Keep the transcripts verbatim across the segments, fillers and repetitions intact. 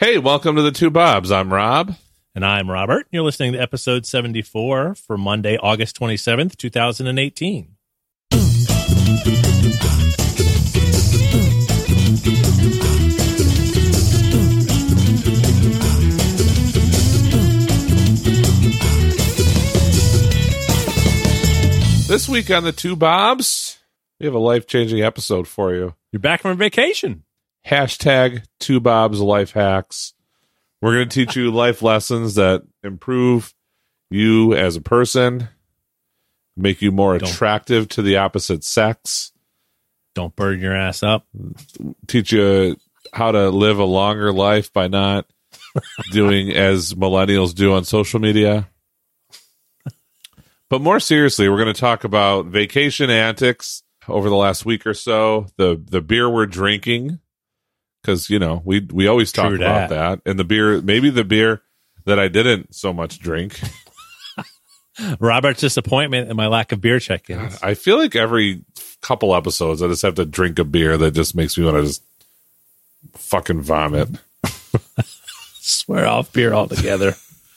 Hey, welcome to the Two Bobs. I'm Rob. And I'm Robert. You're listening to episode seventy-four for Monday, August twenty-seventh, twenty eighteen. This week on the Two Bobs, we have a life-changing episode for you. You're back from vacation. Hashtag Two Bobs Life Hacks. We're going to teach you life lessons that improve you as a person, make you more Don't. attractive to the opposite sex, Don't burn your ass up. teach you how to live a longer life by not doing as millennials do on social media. But more seriously, we're going to talk about vacation antics over the last week or so, the the beer we're drinking, because, you know, we we always talk True about that. that. And the beer, maybe the beer that I didn't so much drink. Robert's disappointment and my lack of beer check-ins. I feel like every couple episodes, I just have to drink a beer that just makes me want to just fucking vomit. Swear off beer altogether.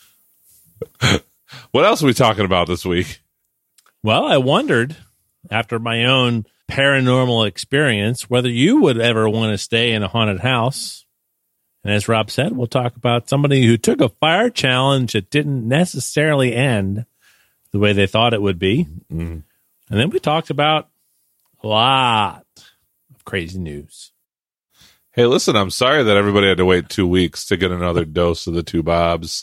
What else are we talking about this week? Well, I wondered, after my own paranormal experience, whether you would ever want to stay in a haunted house. And as Rob said, we'll talk about somebody who took a fire challenge that didn't necessarily end the way they thought it would be. Mm. And then we talked about a lot of crazy news. Hey, listen, I'm sorry that everybody had to wait two weeks to get another dose of the Two Bobs.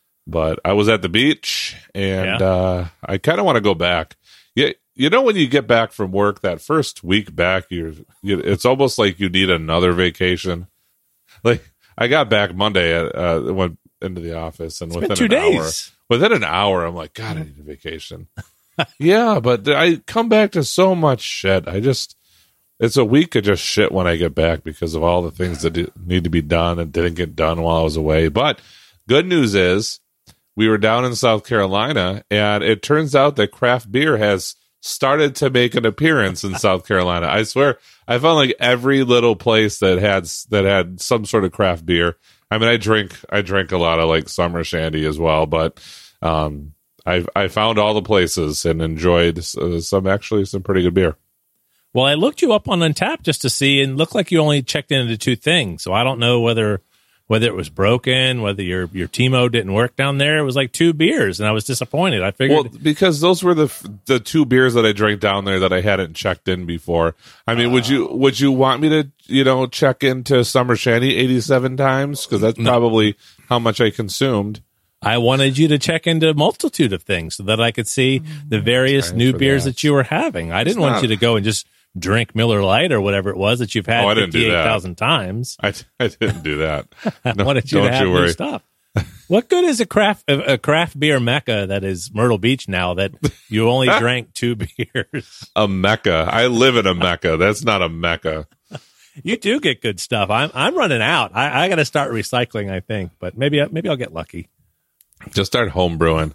But I was at the beach, and Yeah. uh, I kind of want to go back. Yeah, you know, when you get back from work, that first week back, you're, you, it's almost like you need another vacation. Like, I got back Monday, uh, went into the office, and It's within been two an days. hour, within an hour, I'm like, God, I need a vacation. Yeah, but I come back to so much shit. I just, it's a week of just shit when I get back because of all the things that do, need to be done and didn't get done while I was away. But good news is, we were down in South Carolina, and it turns out that craft beer has started to make an appearance in South Carolina. I swear, I found like every little place that had that had some sort of craft beer. I mean, I drink I drink a lot of like summer shandy as well, but um, I I found all the places and enjoyed uh, some actually some pretty good beer. Well, I looked you up on Untappd just to see, and it looked like you only checked into two things. So I don't know whether whether it was broken, whether your your T-Mo didn't work down there. It was like two beers, and I was disappointed. I figured, Well, because those were the the two beers that I drank down there that I hadn't checked in before. I mean, uh, would you would you want me to, you know, check into Summer Shandy eighty-seven times? Because that's no. probably how much I consumed. I wanted you to check into a multitude of things so that I could see the various Time new for beers that. that you were having. I didn't It's want not- you to go and just drink Miller Lite or whatever it was that you've had Oh, I didn't do that. fifty-eight thousand times. I, I didn't do that. No, I wanted you don't to have you new worry. stuff. What good is a craft a, a craft beer mecca that is Myrtle Beach now that you only drank two beers? A mecca. I live in a mecca. That's not a mecca. You do get good stuff. I'm I'm running out. I, I got to start recycling, I think, but maybe maybe I'll get lucky. Just start home brewing.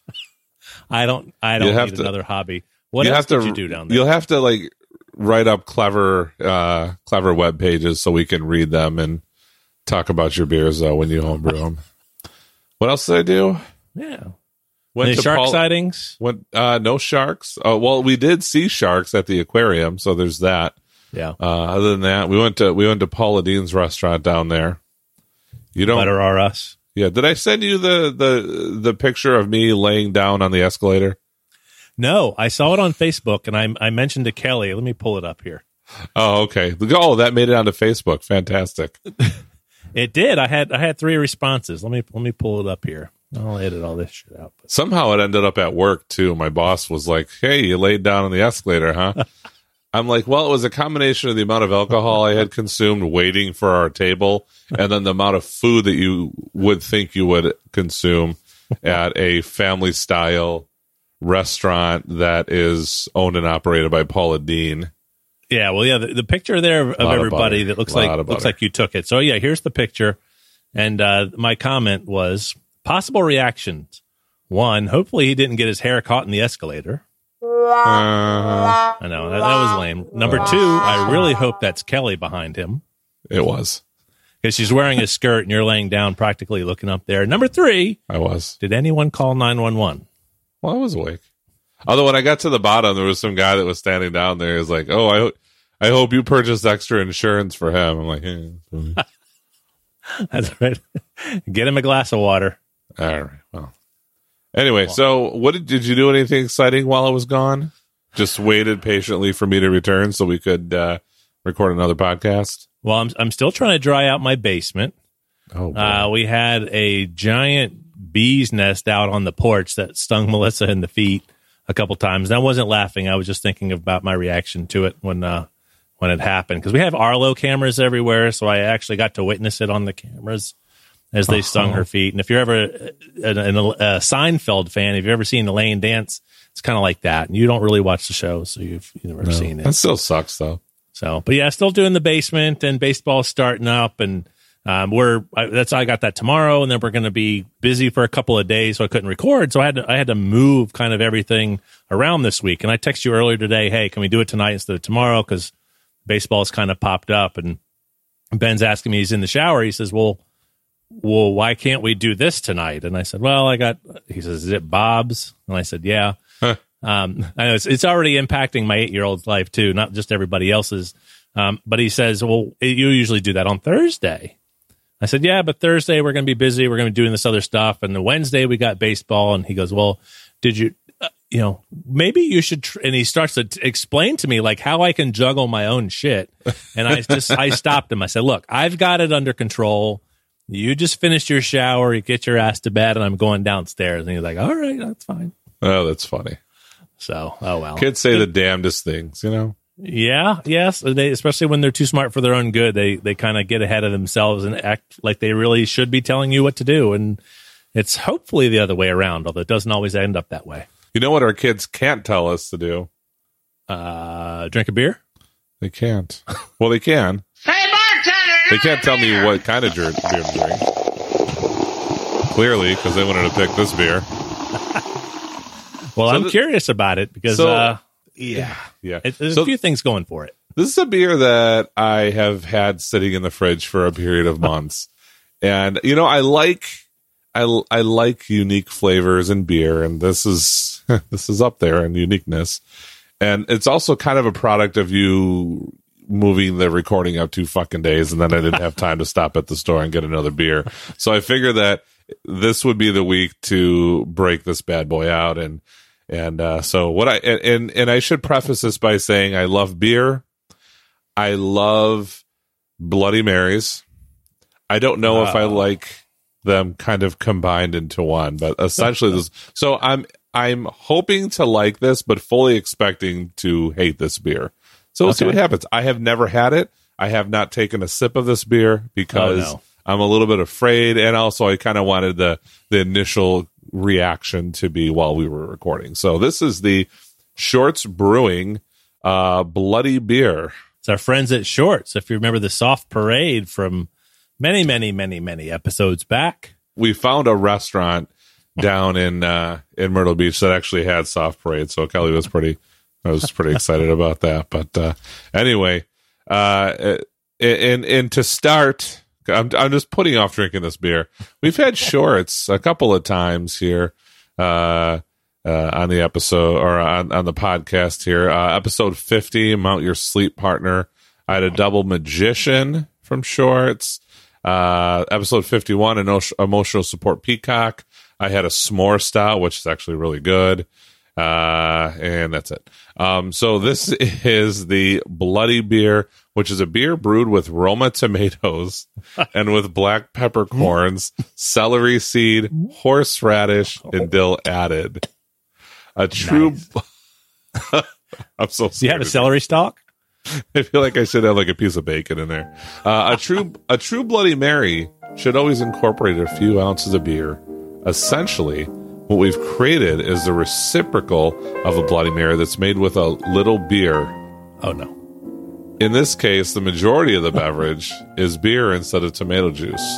I don't I don't You have need to- another hobby. What you else have did to, you do down there? You'll have to like write up clever, uh, clever web pages so we can read them and talk about your beers though when you homebrew them. What else did I do? Yeah. Went Any to shark Paul- sightings? Went, uh, no sharks. Uh, well, we did see sharks at the aquarium, so there's that. Yeah. Uh, other than that, we went to we went to Paula Dean's restaurant down there. You don't. Better are us. Yeah. Did I send you the the the picture of me laying down on the escalator? No, I saw it on Facebook, and I I mentioned to Kelly. Let me pull it up here. Oh, okay. Oh, that made it onto Facebook. Fantastic. It did. I had I had three responses. Let me let me pull it up here. I'll edit all this shit out. But Somehow it ended up at work too. My boss was like, "Hey, you laid down on the escalator, huh?" I'm like, "Well, it was a combination of the amount of alcohol I had consumed waiting for our table, and then the amount of food that you would think you would consume at a family style restaurant that is owned and operated by Paula Dean." yeah, well, yeah, the, the picture there of, of Lot of everybody butter. that looks Lot like of looks butter. like you took it. So yeah, here's the picture, and uh, my comment was possible reactions. One, hopefully he didn't get his hair caught in the escalator. Uh, I know that, that was lame. Number two, I really hope that's Kelly behind him. it was. because she's wearing a skirt and you're laying down practically looking up there. Number three. I was. Did anyone call nine one one? Well, I was awake. Although when I got to the bottom, there was some guy that was standing down there. He was like, oh, I, ho- I hope you purchased extra insurance for him. I'm like, eh. That's right. Get him a glass of water. All right. Well, anyway, so what did, did you do anything exciting while I was gone? Just waited patiently for me to return so we could uh, record another podcast? Well, I'm I'm still trying to dry out my basement. Oh, boy. Uh, we had a giant bee's nest out on the porch that stung Melissa in the feet a couple times. And I wasn't laughing. I was just thinking about my reaction to it when uh, when it happened. Because we have Arlo cameras everywhere, so I actually got to witness it on the cameras as they uh-huh. stung her feet. And if you're ever a, a, a Seinfeld fan, if you've ever seen Elaine dance, it's kind of like that. And you don't really watch the show, so you've, you've never no, seen it. That still sucks, though. So, but yeah, still doing the basement, and baseball's starting up, and um, we're I, that's I got that tomorrow, and then we're going to be busy for a couple of days, so I couldn't record. So I had to I had to move kind of everything around this week. And I texted you earlier today, hey, can we do it tonight instead of tomorrow? Because baseball's kind of popped up, and Ben's asking me. He's in the shower. He says, well, well, why can't we do this tonight? And I said, well, I got. He says, is it Bob's? And I said, yeah. Huh. Um, I know it's, it's already impacting my eight-year-old's life too, not just everybody else's. Um, but he says, well, you usually do that on Thursday. I said, yeah, but Thursday we're going to be busy. We're going to be doing this other stuff. And then Wednesday we got baseball. And he goes, well, did you, uh, you know, maybe you should. Tr-. And he starts to t- explain to me like how I can juggle my own shit. And I just, I stopped him. I said, look, I've got it under control. You just finished your shower. You get your ass to bed, and I'm going downstairs. And he's like, all right, that's fine. Oh, that's funny. So, oh well. Kids say the damnedest things, you know? Yeah, yes. They, especially when they're too smart for their own good, they they kind of get ahead of themselves and act like they really should be telling you what to do. And it's hopefully the other way around, although it doesn't always end up that way. You know what our kids can't tell us to do? Uh, drink a beer? They can't. Well, they can. Hey, bartender! They can't tell me what kind of beer to drink. Clearly, because they wanted to pick this beer. Well, so I'm the, curious about it because, so, uh, yeah, yeah. It, there's so, a few things going for it. This is a beer that I have had sitting in the fridge for a period of months. And, you know, I like, I, I like unique flavors in beer, and this is, this is up there in uniqueness. And it's also kind of a product of you moving the recording up two fucking days, and then I didn't have time to stop at the store and get another beer. So I figured that this would be the week to break this bad boy out. And, and, uh, so what I, and, and I should preface this by saying I love beer. I love Bloody Marys. I don't know wow. if I like them kind of combined into one, but essentially this, so I'm, I'm hoping to like this, but fully expecting to hate this beer. So we'll okay. see what happens. I have never had it. I have not taken a sip of this beer because oh, no. I'm a little bit afraid, and also I kind of wanted the the initial reaction to be while we were recording. So this is the Shorts Brewing uh, Bloody Beer. It's our friends at Shorts. If you remember the Soft Parade from many, many, many, many episodes back, we found a restaurant down in uh, in Myrtle Beach that actually had Soft Parade. So Kelly was pretty, I was pretty excited about that. But uh, anyway, uh, and and to start. I'm I'm just putting off drinking this beer. We've had Shorts a couple of times here uh, uh, on the episode or on, on the podcast here. Uh, episode fifty, Mount Your Sleep Partner. I had a double magician from Shorts. Uh, episode fifty-one, an emotional support peacock. I had a s'more style, which is actually really good. Uh, and that's it. Um, so this is the Bloody Beer, which is a beer brewed with Roma tomatoes and with black peppercorns, celery seed, horseradish, and dill added. A true. Nice. I'm so sorry. Do you have a celery stalk? I feel like I should have like a piece of bacon in there. Uh, a true, a true Bloody Mary should always incorporate a few ounces of beer. Essentially, what we've created is the reciprocal of a Bloody Mary that's made with a little beer. Oh, no. In this case, the majority of the beverage is beer instead of tomato juice.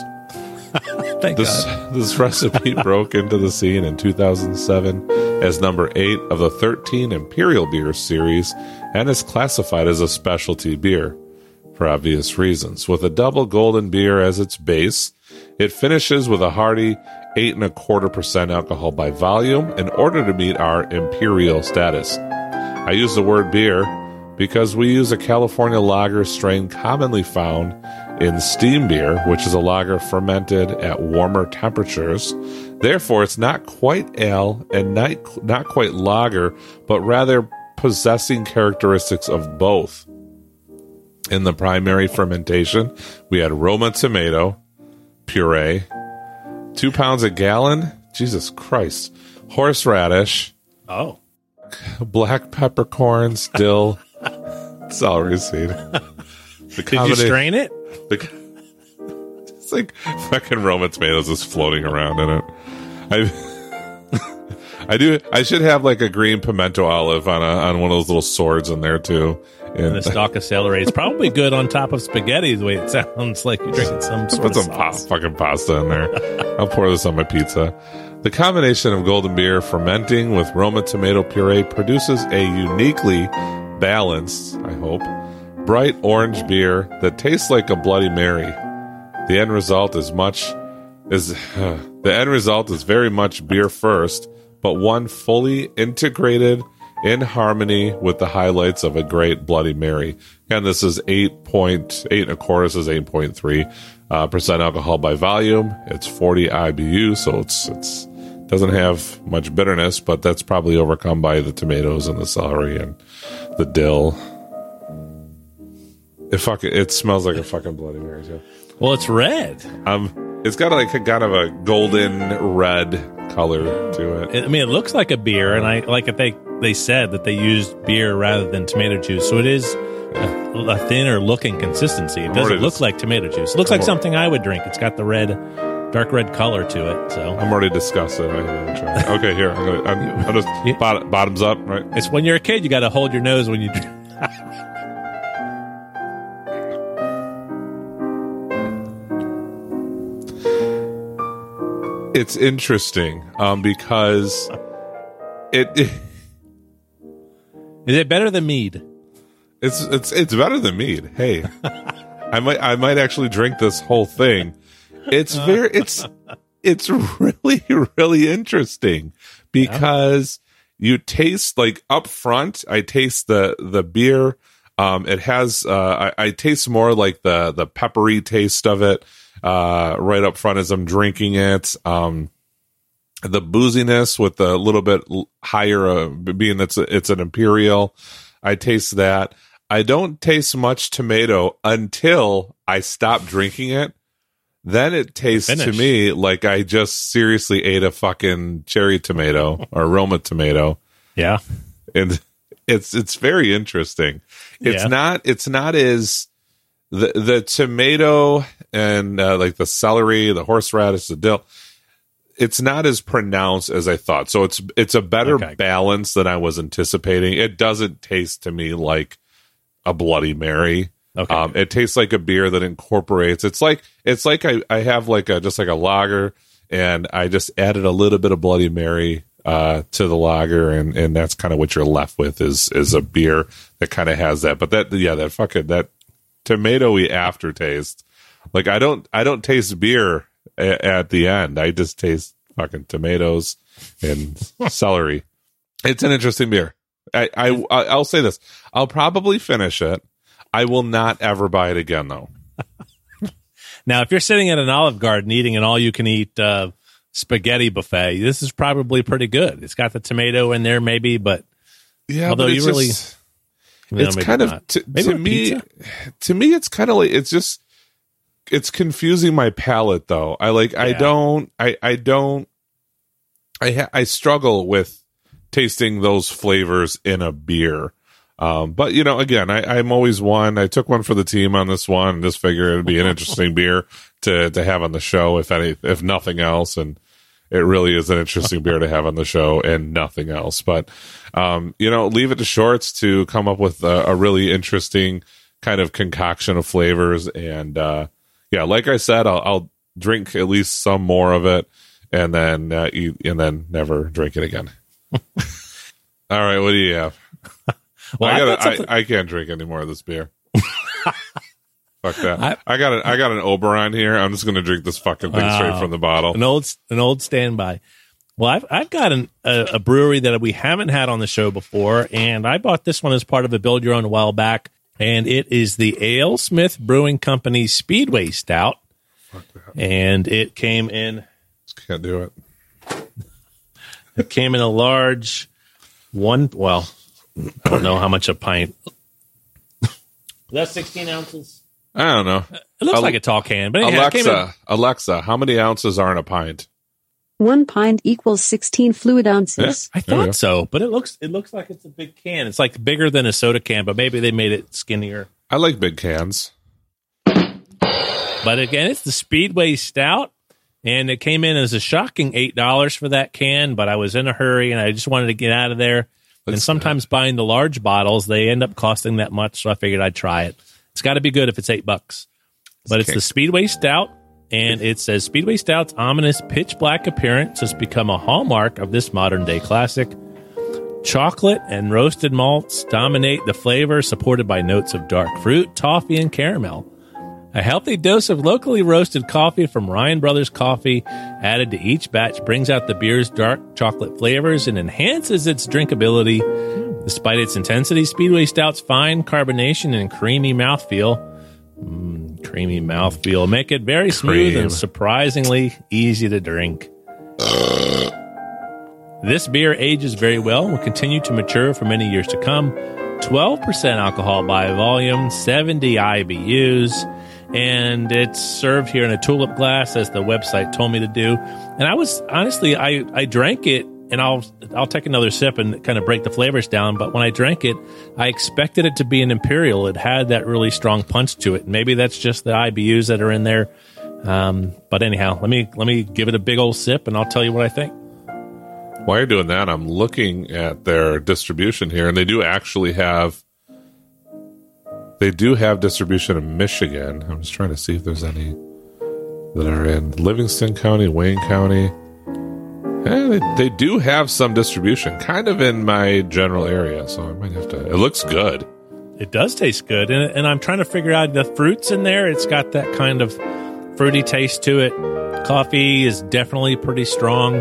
Thank this, God. This recipe broke into the scene in two thousand seven as number eight of the thirteen Imperial Beer series and is classified as a specialty beer. for obvious reasons. With a double golden beer as its base, it finishes with a hearty eight and a quarter percent alcohol by volume in order to meet our imperial status. I use the word beer because we use a California lager strain commonly found in steam beer, which is a lager fermented at warmer temperatures. Therefore, it's not quite ale and not, not quite lager, but rather possessing characteristics of both. In the primary fermentation, we had Roma tomato puree, two pounds a gallon, Jesus Christ, horseradish, oh, black peppercorns, dill, celery seed. Did you strain it? The, it's like fucking Roma tomatoes is floating around in it. I, I do. I should have like a green pimento olive on a on one of those little swords in there too. And, and a stalk of celery. It's probably good on top of spaghetti. The way it sounds like you're drinking some sort put of some sauce. Pa- fucking pasta in there. I'll pour this on my pizza. The combination of golden beer fermenting with Roma tomato puree produces a uniquely balanced, I hope, bright orange beer that tastes like a Bloody Mary. The end result is much is uh, the end result is very much beer first, but one fully integrated in harmony with the highlights of a great Bloody Mary. And this is eight point eight and a quarter. This is eight point three uh, percent alcohol by volume. It's forty I B U, so it's it's doesn't have much bitterness, but that's probably overcome by the tomatoes and the celery and the dill. It fucking it smells like a fucking Bloody Mary too. Well, it's red. Um, it's got like a kind of a golden red color to it. I mean, it looks like a beer, and I like if they they said that they used beer rather than tomato juice, so it is a, a thinner looking consistency. It doesn't look like tomato juice. It looks like something I would drink. It's got the red, dark red color to it. So I'm already disgusted. I haven't tried it. Okay, here I'm gonna. I'm, I'm just Yeah. bot, bottoms up, right? it's when you're a kid, you got to hold your nose when you drink. It's interesting um, because it, it Is it better than mead? it's it's it's better than mead. Hey, I might I might actually drink this whole thing. It's very it's it's really really interesting because you taste like up front. I taste the the beer. Um, it has uh, I, I taste more like the the peppery taste of it. Uh, right up front as I'm drinking it. Um, the booziness with a little bit higher, uh, being that's it's an imperial. I taste that. I don't taste much tomato until I stop drinking it. Then it tastes Finish. to me like I just seriously ate a fucking cherry tomato or Roma tomato. Yeah. And it's, it's very interesting. It's Yeah. not, it's not as, The the tomato and uh, like the celery, the horseradish, the dill, it's not as pronounced as I thought. So it's it's a better Okay. balance than I was anticipating. It doesn't taste to me like a Bloody Mary. Okay. Um, it tastes like a beer that incorporates. It's like it's like I, I have like a just like a lager, and I just added a little bit of Bloody Mary uh, to the lager, and, and that's kind of what you're left with is is a beer that kind of has that. But that yeah, that fucking that. tomatoey aftertaste. Like I don't I don't taste beer a- at the end. I just taste fucking tomatoes and celery. It's an interesting beer. I, I I'll say this. I'll probably finish it. I will not ever buy it again though. Now, if you're sitting at an Olive Garden eating an all-you-can-eat uh, spaghetti buffet, this is probably pretty good. It's got the tomato in there, maybe, but Yeah, although but you it's really, just, no, it's maybe kind of not. to, Maybe to with me pizza? to me it's kind of like it's just it's confusing my palate though. I like I Yeah. don't I I don't I ha- I struggle with tasting those flavors in a beer. Um, but you know, again, I, I'm always one. I took one for the team on this one, and just figure it'd be an interesting beer to to have on the show, if any, if nothing else. And it really is an interesting beer to have on the show, and nothing else. But um, you know, leave it to Shorts to come up with a, a really interesting kind of concoction of flavors. And uh, yeah, like I said, I'll, I'll drink at least some more of it, and then uh, eat, and then never drink it again. All right, what do you have? Well, I, I gotta, got something- I, I can't drink any more of this beer. Fuck that. I, I got an I got an Oberon here. I'm just gonna drink this fucking thing wow. straight from the bottle. An old an old standby. Well, I've I've got an, a, a brewery that we haven't had on the show before, and I bought this one as part of a build your own a while back, and it is the AleSmith Brewing Company Speedway Stout. Fuck that. And it came in. Can't do it. It came in a large one. Well, I don't know how much a pint. That's sixteen ounces. I don't know. It looks Al- like a tall can, but anyhow, Alexa, it came in, Alexa, how many ounces are in a pint? One pint equals sixteen fluid ounces. I There we go. thought so, but it looks it looks like it's a big can. It's like bigger than a soda can, but maybe they made it skinnier. I like big cans. But again, it's the Speedway Stout, and it came in as a shocking eight dollars for that can. But I was in a hurry, and I just wanted to get out of there. And Let's- sometimes buying the large bottles, they end up costing that much, so I figured I'd try it. It's got to be good if it's eight bucks. But it's Okay. the Speedway Stout, and it says Speedway Stout's ominous pitch black appearance has become a hallmark of this modern day classic. Chocolate and roasted malts dominate the flavor, supported by notes of dark fruit, toffee, and caramel. A healthy dose of locally roasted coffee from Ryan Brothers Coffee added to each batch brings out the beer's dark chocolate flavors and enhances its drinkability. Despite its intensity, Speedway Stout's fine carbonation and creamy mouthfeel, mm, creamy mouthfeel, make it very smooth Cream. and surprisingly easy to drink. This beer ages very well and will continue to mature for many years to come. twelve percent alcohol by volume, seventy I B Us, and it's served here in a tulip glass, as the website told me to do. And I was honestly, I, I drank it, and I'll I'll take another sip and kind of break the flavors down. But when I drank it, I expected it to be an imperial. It had that really strong punch to it. Maybe that's just the I B Us that are in there. Um, but anyhow, let me let me give it a big old sip, and I'll tell you what I think. While you're doing that, I'm looking at their distribution here, and they do actually have they do have distribution in Michigan. I'm just trying to see if there's any that are in Livingston County, Wayne County. Yeah, they, they do have some distribution, kind of in my general area, so I might have to. It looks good. It does taste good, and, and I'm trying to figure out the fruits in there. It's got that kind of fruity taste to it. Coffee is definitely pretty strong.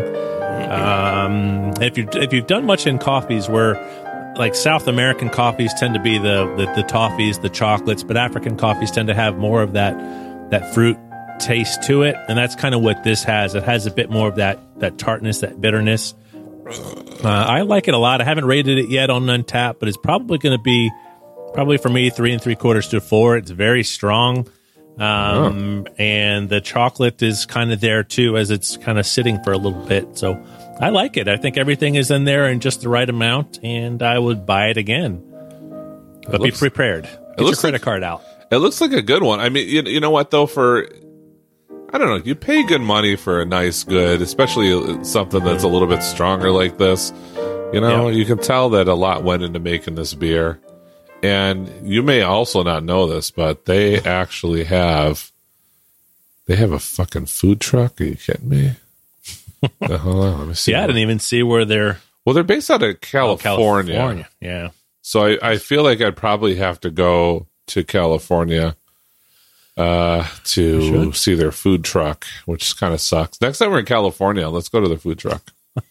Um, if you if you've done much in coffees, where like South American coffees tend to be the, the the toffees, the chocolates, but African coffees tend to have more of that that fruit taste to it, and that's kind of what this has. It has a bit more of that that tartness, that bitterness. Uh, I like it a lot. I haven't rated it yet on Untappd, but it's probably going to be probably for me three and three quarters to four. It's very strong. Um, oh. And the chocolate is kind of there too, as it's kind of sitting for a little bit. So I like it. I think everything is in there in just the right amount, and I would buy it again. But looks, be prepared. Get your credit like, card out. It looks like a good one. I mean, you, you know what though? For I don't know, you pay good money for a nice good, especially something that's a little bit stronger like this. You know, yeah. You can tell that a lot went into making this beer. And you may also not know this, but they actually have they have a fucking food truck. Are you kidding me? uh, hold on, let me see. Yeah, I didn't even see where they're. Well, they're based out of California. Oh, California. Yeah. So I, I feel like I'd probably have to go to California uh, to see their food truck, which kind of sucks. Next time we're in California, let's go to the food truck.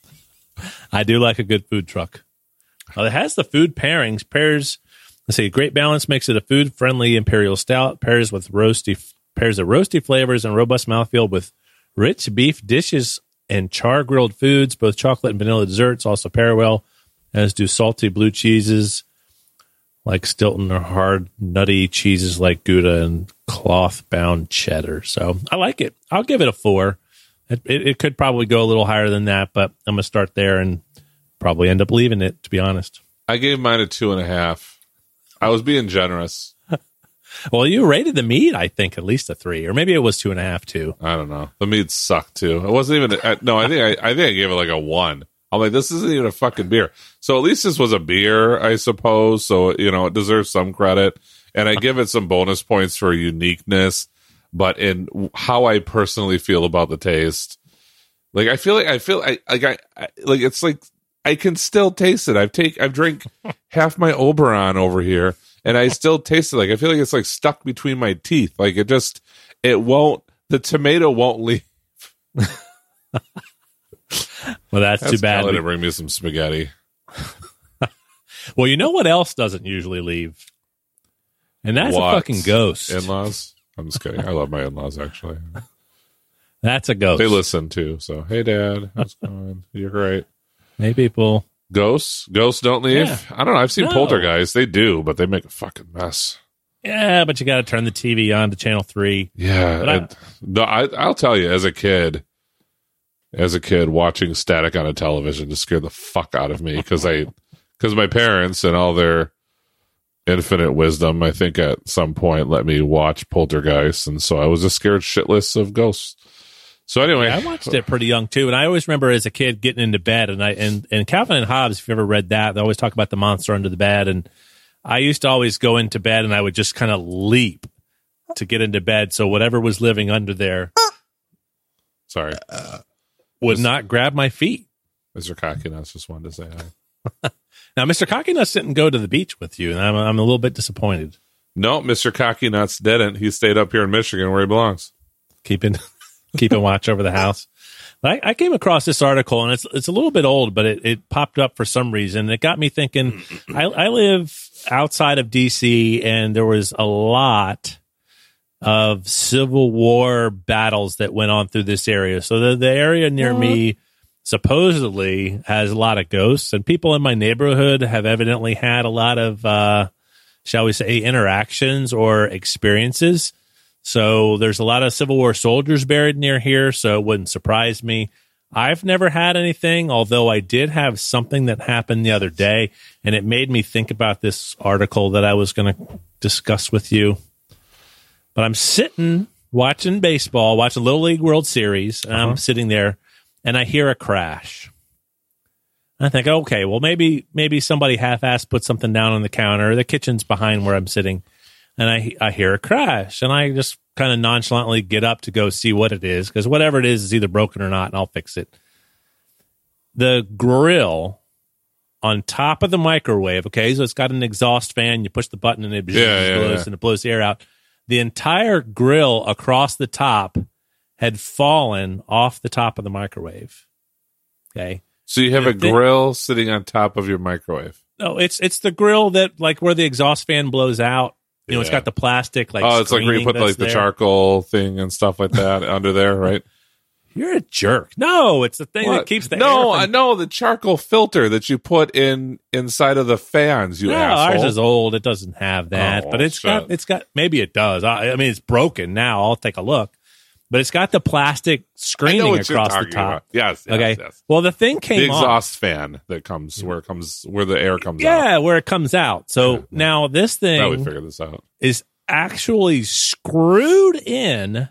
I do like a good food truck. Well, it has the food pairings. Pairs. Let's see. Great balance makes it a food-friendly imperial stout. Pairs with roasty pairs of roasty flavors and robust mouthfeel with rich beef dishes and char-grilled foods. Both chocolate and vanilla desserts also pair well, as do salty blue cheeses like Stilton or hard, nutty cheeses like Gouda and cloth-bound cheddar. So I like it. I'll give it a four. It, it, it could probably go a little higher than that, but I'm going to start there and probably end up leaving it, to be honest. I gave mine a two and a half. I was being generous. Well, you rated the mead, I think, at least a three, or maybe it was two and a half, too. I don't know. The mead sucked too. It wasn't even. I, no, I think I, I think I gave it like a one. I'm like, this isn't even a fucking beer. So at least this was a beer, I suppose. So you know, it deserves some credit, and I give it some bonus points for uniqueness. But in how I personally feel about the taste, like I feel like I feel I, like I, I like it's like. I can still taste it. I've take I've drank half my Oberon over here, and I still taste it. Like I feel like it's like stuck between my teeth. Like it just, it won't. The tomato won't leave. Well, that's, that's too bad. To bring me some spaghetti. Well, you know what else doesn't usually leave? And that's What? a fucking ghost. In-laws? I'm just kidding. I love my in-laws, actually. That's a ghost. They listen, too. So, hey, Dad. How's it going? You're great. Hey, people. Ghosts? Ghosts don't leave? Yeah. I don't know. I've seen No. poltergeists. They do, but they make a fucking mess. Yeah, but you got to turn the T V on to channel three. Yeah. But I- and- no, I, I'll tell you, as a kid, as a kid, watching static on a television just scared the fuck out of me because I, because my parents and all their infinite wisdom, I think at some point let me watch Poltergeist, and so I was just scared shitless of ghosts. So anyway, Yeah, I watched it pretty young too, and I always remember as a kid getting into bed, and I and, and Calvin and Hobbes. If you ever read that, they always talk about the monster under the bed, and I used to always go into bed and I would just kind of leap to get into bed, so whatever was living under there sorry, would not grab my feet. Mister Cocky Nuts just wanted to say hi. Now, Mister Cocky Nuts didn't go to the beach with you, and I'm I'm a little bit disappointed. No, Mister Cocky Nuts didn't. He stayed up here in Michigan where he belongs. Keeping keeping watch over the house. But I, I came across this article, and it's it's a little bit old, but it, it popped up for some reason. It got me thinking. I, I live outside of D C, and there was a lot of Civil War battles that went on through this area. So the, the area near me supposedly has a lot of ghosts, and people in my neighborhood have evidently had a lot of, uh, shall we say, interactions or experiences. So there's a lot of Civil War soldiers buried near here, so it wouldn't surprise me. I've never had anything, although I did have something that happened the other day, and it made me think about this article that I was going to discuss with you. But I'm sitting watching baseball, watching Little League World Series, and uh-huh. I'm sitting there, and I hear a crash. I think, okay, well, maybe maybe somebody half-assed put something down on the counter. The kitchen's behind where I'm sitting, and I I hear a crash, and I just kind of nonchalantly get up to go see what it is, because whatever it is is either broken or not, and I'll fix it. The grill on top of the microwave, okay, so it's got an exhaust fan. You push the button, and it yeah, yeah, blows, yeah. and it blows the air out. The entire grill across the top had fallen off the top of the microwave. Okay. So you have The a thing- grill sitting on top of your microwave. No, it's it's the grill that, like, where the exhaust fan blows out. You know, it's Yeah. got the plastic, like, Oh, it's like where you screening put like that's the there. charcoal thing and stuff like that under there, right? You're a jerk. No, it's the thing that What? keeps the no, air I from- know the charcoal filter that you put in inside of the fans. You No, asshole. ours is old. It doesn't have that, Oh, but it's shit. got it's got maybe it does. I, I mean, it's broken now. I'll take a look, but it's got the plastic I know screening what you're across the talking top. about. Yes, yes, Okay. yes. Well, the thing came The off. exhaust fan that comes where it comes where the air comes out. Yeah, where it comes out. So now this Now we thing figured this out. is actually screwed in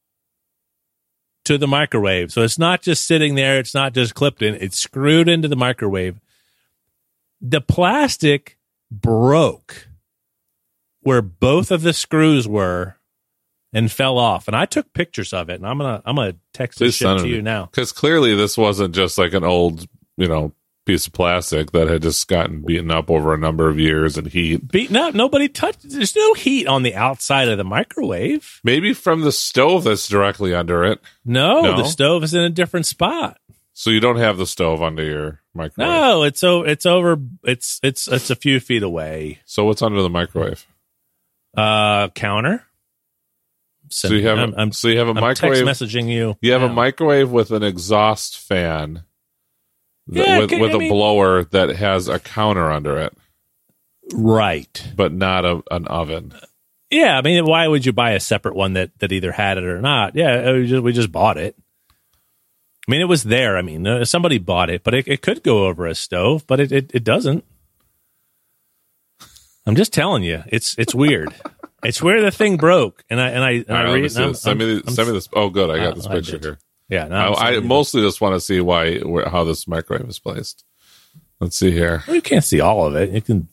to the microwave. So it's not just sitting there. It's not just clipped in. It's screwed into the microwave. The plastic broke where both of the screws were and fell off. And I took pictures of it, and I'm gonna I'm gonna text this Please shit send to it. you now. Because clearly this wasn't just like an old, you know, piece of plastic that had just gotten beaten up over a number of years and heat. Beaten up. Nobody touched. There's no heat on the outside of the microwave. Maybe from the stove that's directly under it. No, No? the stove is in a different spot. So you don't have the stove under your microwave. No, it's o- it's over. It's it's it's a few feet away. So what's under the microwave? Uh, counter. So you have I'm, I'm, so you have a I'm microwave. text messaging you. You have a now. microwave with an exhaust fan that- Yeah, with, can- with I a mean- blower that has a counter under it, right? but not a, an oven. Yeah, I mean, why would you buy a separate one that, that either had it or not? Yeah, we just, we just bought it. I mean, it was there. I mean, uh, somebody bought it, but it, it could go over a stove, but it, it, it doesn't. I'm just telling you, it's it's weird. It's where the thing broke, and I and I, and All I right, let read me it. see and this. I'm- Send me, I'm- the, send me this. Oh, good, I got Oh, this I picture did. here. Yeah, no, I'm I, I sending you mostly just want to see why where, how this microwave is placed. Let's see here. this. Well, you can't see all of it. You can.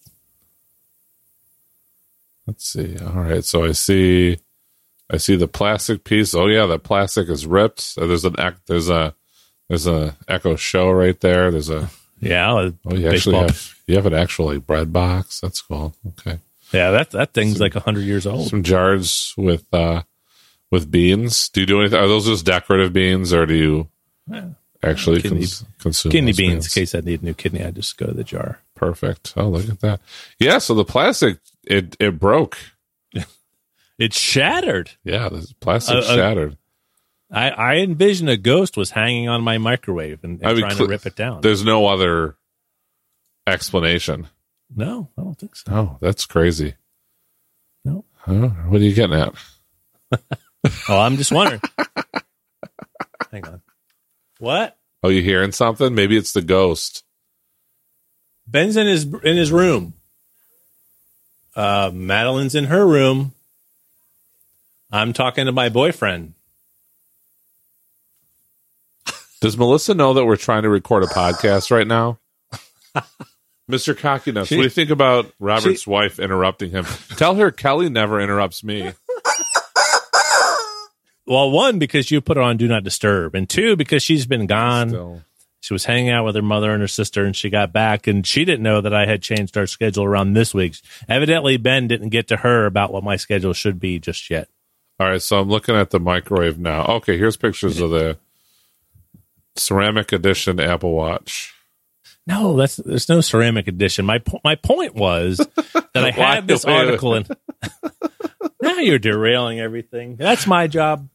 Let's see. All right, so I see, I see the plastic piece. Oh yeah, the plastic is ripped. So there's an ec- there's a there's a Echo Show right there. There's a Yeah, oh you actually baseball. have you have an actual like bread box. That's cool. Okay. Yeah, that that thing's like a hundred years old. Some jars with uh, with beans. Do you do anything? Are those just decorative beans, or do you Yeah. actually Kidney- cons- consume Kidney those beans. In case I need a new kidney, I just go to the jar. Perfect. Oh, look at that. Yeah. So the plastic it it broke. It shattered. Yeah, the plastic Uh, uh, shattered. I, I envisioned a ghost was hanging on my microwave and, and I mean, trying cl- to rip it down. There's no other explanation. No, I don't think so. Oh, that's crazy. No. Huh? What are you getting at? Oh, I'm just wondering. Hang on. What? Oh, you hearing something? Maybe it's the ghost. Ben's in his in his room. Uh, Madeline's in her room. I'm talking to my boyfriend. Does Melissa know that we're trying to record a podcast right now? Mister Cockiness, what do you think about Robert's she- wife interrupting him? Tell her Kelly never interrupts me. Well, one, because you put her on Do Not Disturb, and two, because she's been gone. Still. She was hanging out with her mother and her sister, and she got back, and she didn't know that I had changed our schedule around this week's. Evidently, Ben didn't get to her about what my schedule should be just yet. All right, so I'm looking at the microwave now. Okay, here's pictures of the ceramic edition Apple Watch. No, that's there's no ceramic edition. My po- my point was that I Why- had this wait, wait. article, and now you're derailing everything. That's my job.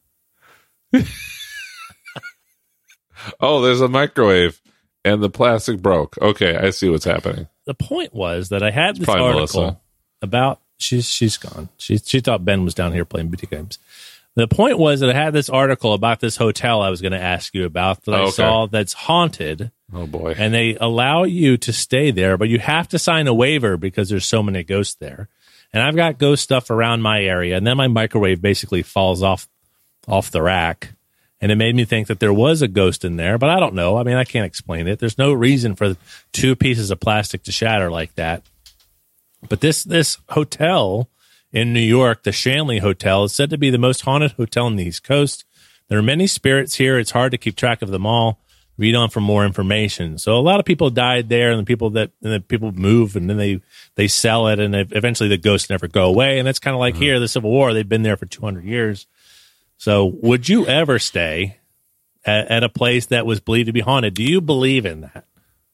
Oh, there's a microwave, and the plastic broke. Okay, I see what's happening. The point was that I had this Probably article Melissa. about she's she's gone. She she thought Ben was down here playing video games. The point was that I had this article about this hotel I was going to ask you about that I Okay. saw that's haunted, Oh, boy. and they allow you to stay there, but you have to sign a waiver because there's so many ghosts there. And I've got ghost stuff around my area, and then my microwave basically falls off off the rack. And it made me think that there was a ghost in there, but I don't know. I mean, I can't explain it. There's no reason for two pieces of plastic to shatter like that. But this this hotel in New York, the Shanley Hotel, is said to be the most haunted hotel on the East Coast. There are many spirits here. It's hard to keep track of them all. Read on for more information. So a lot of people died there, and the people that and the people move, and then they they sell it, and eventually the ghosts never go away. And that's kind of like here, the Civil War. They've been there for two hundred years. So would you ever stay at, at a place that was believed to be haunted? Do you believe in that?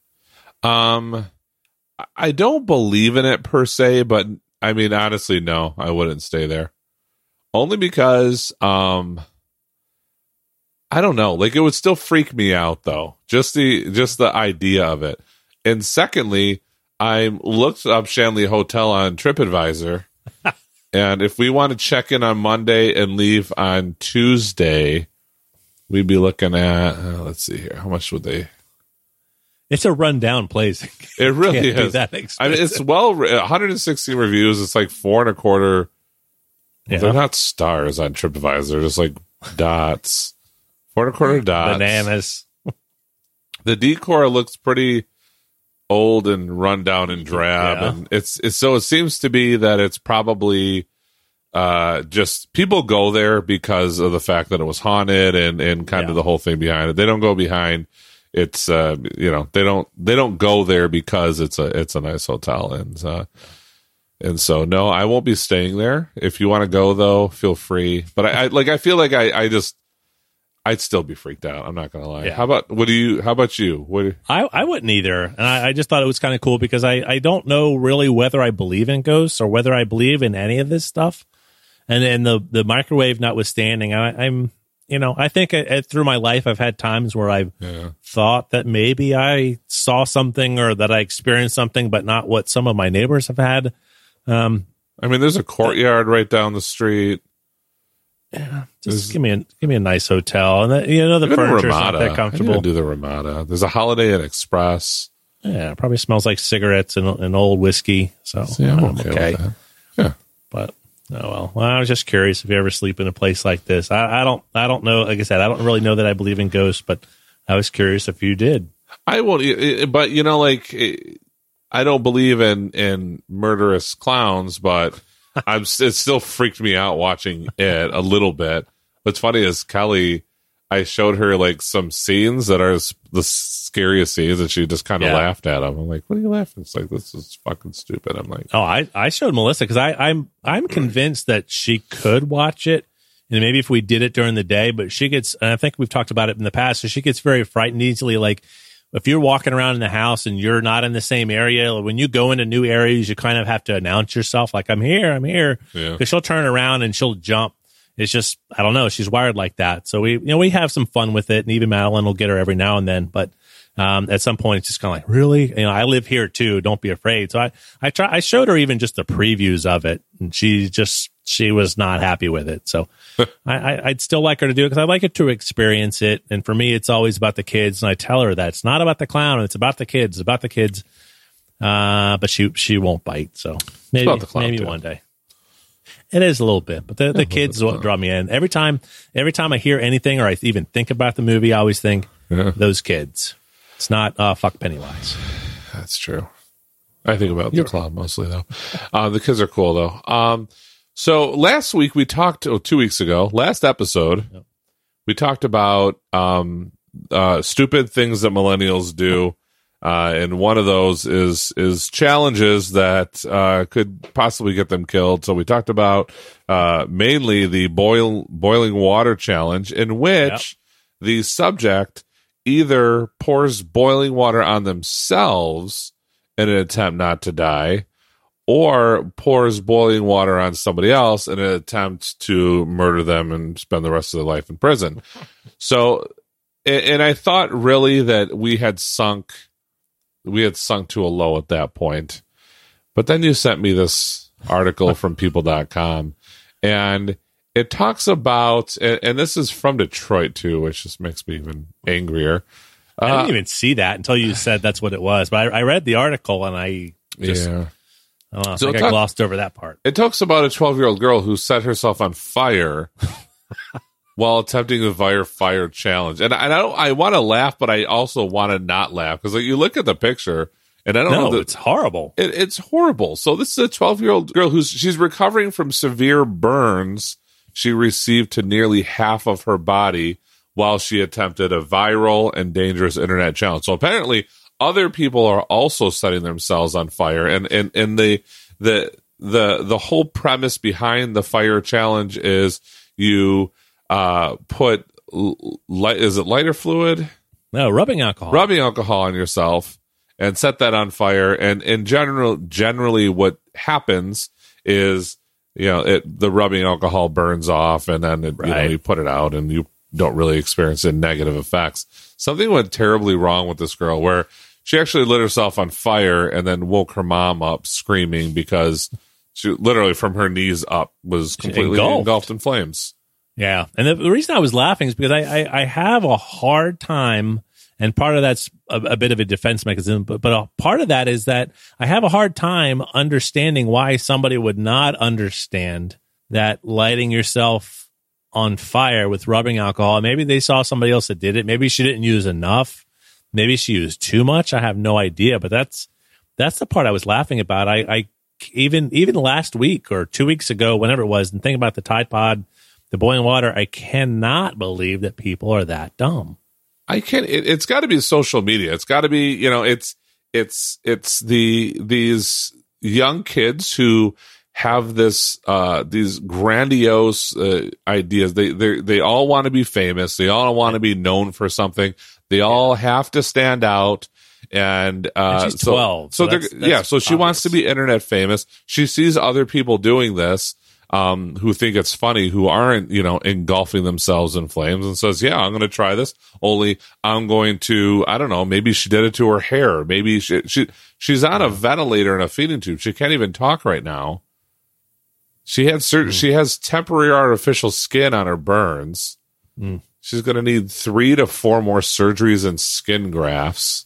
Um, I don't believe in it per se, but I mean, honestly, no, I wouldn't stay there. Only because, um, I don't know, like it would still freak me out though. Just the, just the idea of it. And secondly, I looked up Shanley Hotel on TripAdvisor. And if we want to check in on Monday and leave on Tuesday, we'd be looking at, uh, let's see here, how much would they? It's a rundown place. It really Can't be is. that I mean, expensive. it's well, one hundred sixty reviews. It's like four and a quarter. Yeah. They're not stars on TripAdvisor. They're just like dots. Four and a quarter dots. Bananas. The decor looks pretty old and run down and drab, Yeah. and it's, it's so it seems to be that it's probably uh just people go there because of the fact that it was haunted and and kind Yeah. of the whole thing behind it. They don't go behind it's uh you know they don't they don't go there because it's a it's a nice hotel, and uh and so no, I won't be staying there. If you want to go though, feel free. But I, I like I feel like I I just I'd still be freaked out. I'm not gonna lie. Yeah. How about what do you? How about you? What? I, I wouldn't either. And I, I just thought it was kind of cool because I, I don't know really whether I believe in ghosts or whether I believe in any of this stuff. And and the, the microwave notwithstanding, I, I'm, you know, I think I, through my life, I've had times where I've Yeah. thought that maybe I saw something or that I experienced something, but not what some of my neighbors have had. Um, I mean, there's a courtyard right down the street. just give me a give me a nice hotel, and that, you know the Even furniture's not Ramada. that I need comfortable. to do the Ramada. There's a Holiday Inn Express. Yeah, it probably smells like cigarettes and, and old whiskey. So Yeah, I'm I'm okay, okay. with that. Yeah. But oh well. Well, I was just curious if you ever sleep in a place like this. I, I don't. I don't know. Like I said, I don't really know that I believe in ghosts, but I was curious if you did. I won't, i- i- but you know, like i- I don't believe in in murderous clowns, but I'm it still freaked me out watching it a little bit. What's funny is Kelly I showed her like some scenes that are s- the scariest scenes, and she just kind of Yeah. laughed at them. I'm like, "What are you laughing?" It's like, "This is fucking stupid." I'm like, Oh, I, I showed Melissa because I I'm I'm convinced that she could watch it, and maybe if we did it during the day. But she gets, and I think we've talked about it in the past. So she gets very frightened easily. Like if you're walking around in the house and you're not in the same area, when you go into new areas, you kind of have to announce yourself, like I'm here, I'm here, Yeah. because she'll turn around and she'll jump. It's just, I don't know. She's wired like that. So we, you know, we have some fun with it, and even Madeline will get her every now and then. But um, at some point, it's just kind of like, really, you know, I live here too. Don't be afraid. So I, I try. I showed her even just the previews of it, and she just, she was not happy with it. So I, I, I'd still like her to do it because I like her to experience it. And for me, it's always about the kids. And I tell her that it's not about the clown; it's about the kids. It's about the kids. Uh, but she, she won't bite. So maybe, about the clown, maybe too. one day. It is a little bit, but the, the kids is what draw me in. Every time, every time I hear anything or I even think about the movie, I always think Yeah. those kids. It's not uh, fuck Pennywise. That's true. I think about the clown mostly, though. Uh, the kids are cool, though. Um, so last week we talked, oh, two weeks ago, last episode, Yep. we talked about um, uh, stupid things that millennials do. Uh, and one of those is is challenges that uh, could possibly get them killed. So we talked about uh, mainly the boil boiling water challenge, in which Yep. the subject either pours boiling water on themselves in an attempt not to die, or pours boiling water on somebody else in an attempt to murder them and spend the rest of their life in prison. So, and, and I thought really that we had sunk. We had sunk to a low at that point. But then you sent me this article from people dot com, and it talks about, and, and this is from Detroit too, which just makes me even angrier. I Uh, didn't even see that until you said that's what it was. But I, I read the article and I just, yeah. I, don't know, I So think I talk- glossed over that part. It talks about a twelve-year-old girl who set herself on fire while attempting the fire fire challenge. And I, and I don't, I want to laugh, but I also want to not laugh because like, you look at the picture, and I don't know No, that it's horrible. It, it's horrible. So this is a twelve-year-old girl who's she's recovering from severe burns she received to nearly half of her body while she attempted a viral and dangerous internet challenge. So apparently, other people are also setting themselves on fire, and and and the the the the whole premise behind the fire challenge is you uh, put light is it lighter fluid, No, rubbing alcohol. rubbing alcohol on yourself and set that on fire. And in general, generally what happens is, you know, it, the rubbing alcohol burns off, and then, it, you know, Right. you put it out and you don't really experience the negative effects. Something went terribly wrong with this girl where she actually lit herself on fire and then woke her mom up screaming because she literally from her knees up was completely engulfed. engulfed in flames. Yeah. And the, the reason I was laughing is because I, I, I have a hard time, and part of that's a, a bit of a defense mechanism, but, but a part of that is that I have a hard time understanding why somebody would not understand that lighting yourself on fire with rubbing alcohol, maybe they saw somebody else that did it. Maybe she didn't use enough. Maybe she used too much. I have no idea, but that's, that's the part I was laughing about. I, I even, even last week or two weeks ago, whenever it was, and think about the Tide Pod, the boiling water, I cannot believe that people are that dumb. I can't. It, it's got to be social media. It's got to be. You know. It's it's it's the these young kids who have this uh, these grandiose uh, ideas. They they they all want to be famous. They all want to be known for something. They all have to stand out. And uh, And she's so, twelve, so, so they're that's- yeah. that's So she wants to obvious. be internet famous. She sees other people doing this. Um, who think it's funny, who aren't, you know, engulfing themselves in flames, and says, yeah, I'm going to try this. Only I'm going to, I don't know, maybe she did it to her hair. Maybe she, she, she's on a ventilator and a feeding tube. She can't even talk right now. She had certain, she has temporary artificial skin on her burns. Mm. She's going to need three to four more surgeries and skin grafts.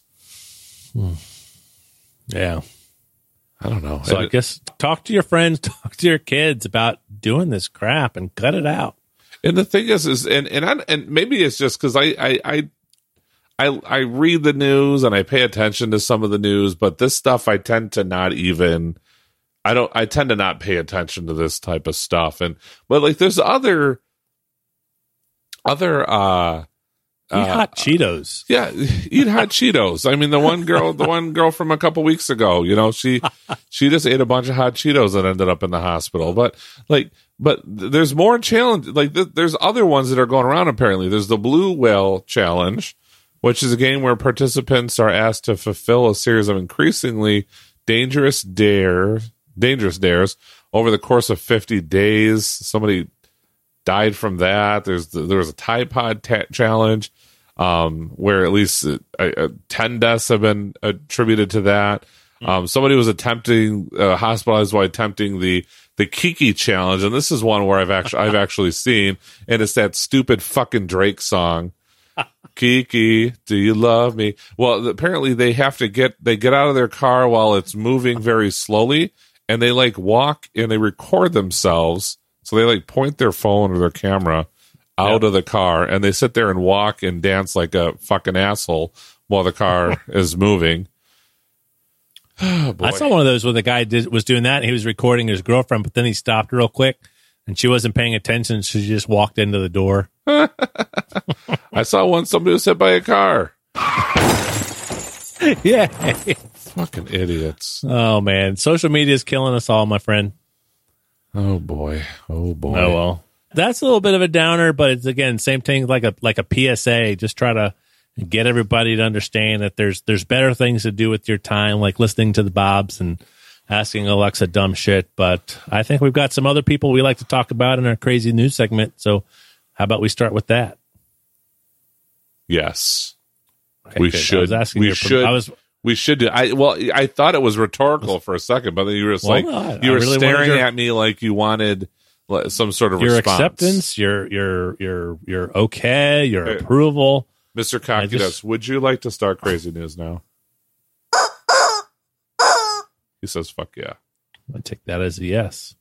Yeah. I don't know. So I guess talk to your friends, talk to your kids about doing this crap and cut it out. And the thing is, is and and I, and maybe it's just because I, I I I I read the news and I pay attention to some of the news, but this stuff I tend to not even. I don't. I tend to not pay attention to this type of stuff, and but like there's other other uh Eat hot Cheetos. Yeah, eat hot Cheetos. I mean, the one girl, the one girl from a couple weeks ago, you know, she she just ate a bunch of hot Cheetos and ended up in the hospital. But like, but there's more challenge. Like, th- there's other ones that are going around. Apparently, there's the Blue Whale Challenge, which is a game where participants are asked to fulfill a series of increasingly dangerous dare, dangerous dares over the course of fifty days. Somebody died from that. There's the, there was a Tide Pod ta- challenge, um, where at least uh, uh, ten deaths have been attributed to that. Um, somebody was attempting uh, hospitalized while attempting the the Kiki challenge, and this is one where I've actually I've actually seen, and it's that stupid fucking Drake song. Kiki, do you love me? Well, apparently they have to get they get out of their car while it's moving very slowly, and they like walk and they record themselves. So they like point their phone or their camera out yep. of the car, and they sit there and walk and dance like a fucking asshole while the car is moving. Oh, I saw one of those where the guy did, was doing that, and he was recording his girlfriend, but then he stopped real quick, and she wasn't paying attention, so she just walked into the door. I saw one, somebody was hit by a car. Yeah. Fucking idiots. Oh, man. Social media is killing us all, my friend. Oh, boy. Oh, boy. Oh, well. That's a little bit of a downer, but it's, again, same thing like a like a P S A. Just try to get everybody to understand that there's there's better things to do with your time, like listening to the Bobs and asking Alexa dumb shit. But I think we've got some other people we like to talk about in our crazy news segment. So how about we start with that? Yes. Okay, we good. should. I was asking we your, should. I was, we should do. I well, I thought it was rhetorical for a second, but then you were just well, like no, I, you were I really staring your, at me like you wanted some sort of your response. acceptance, your your your your okay, your Hey, approval. Mister Cockydus, would you like to start crazy news now? He says, "Fuck yeah." I take that as a yes.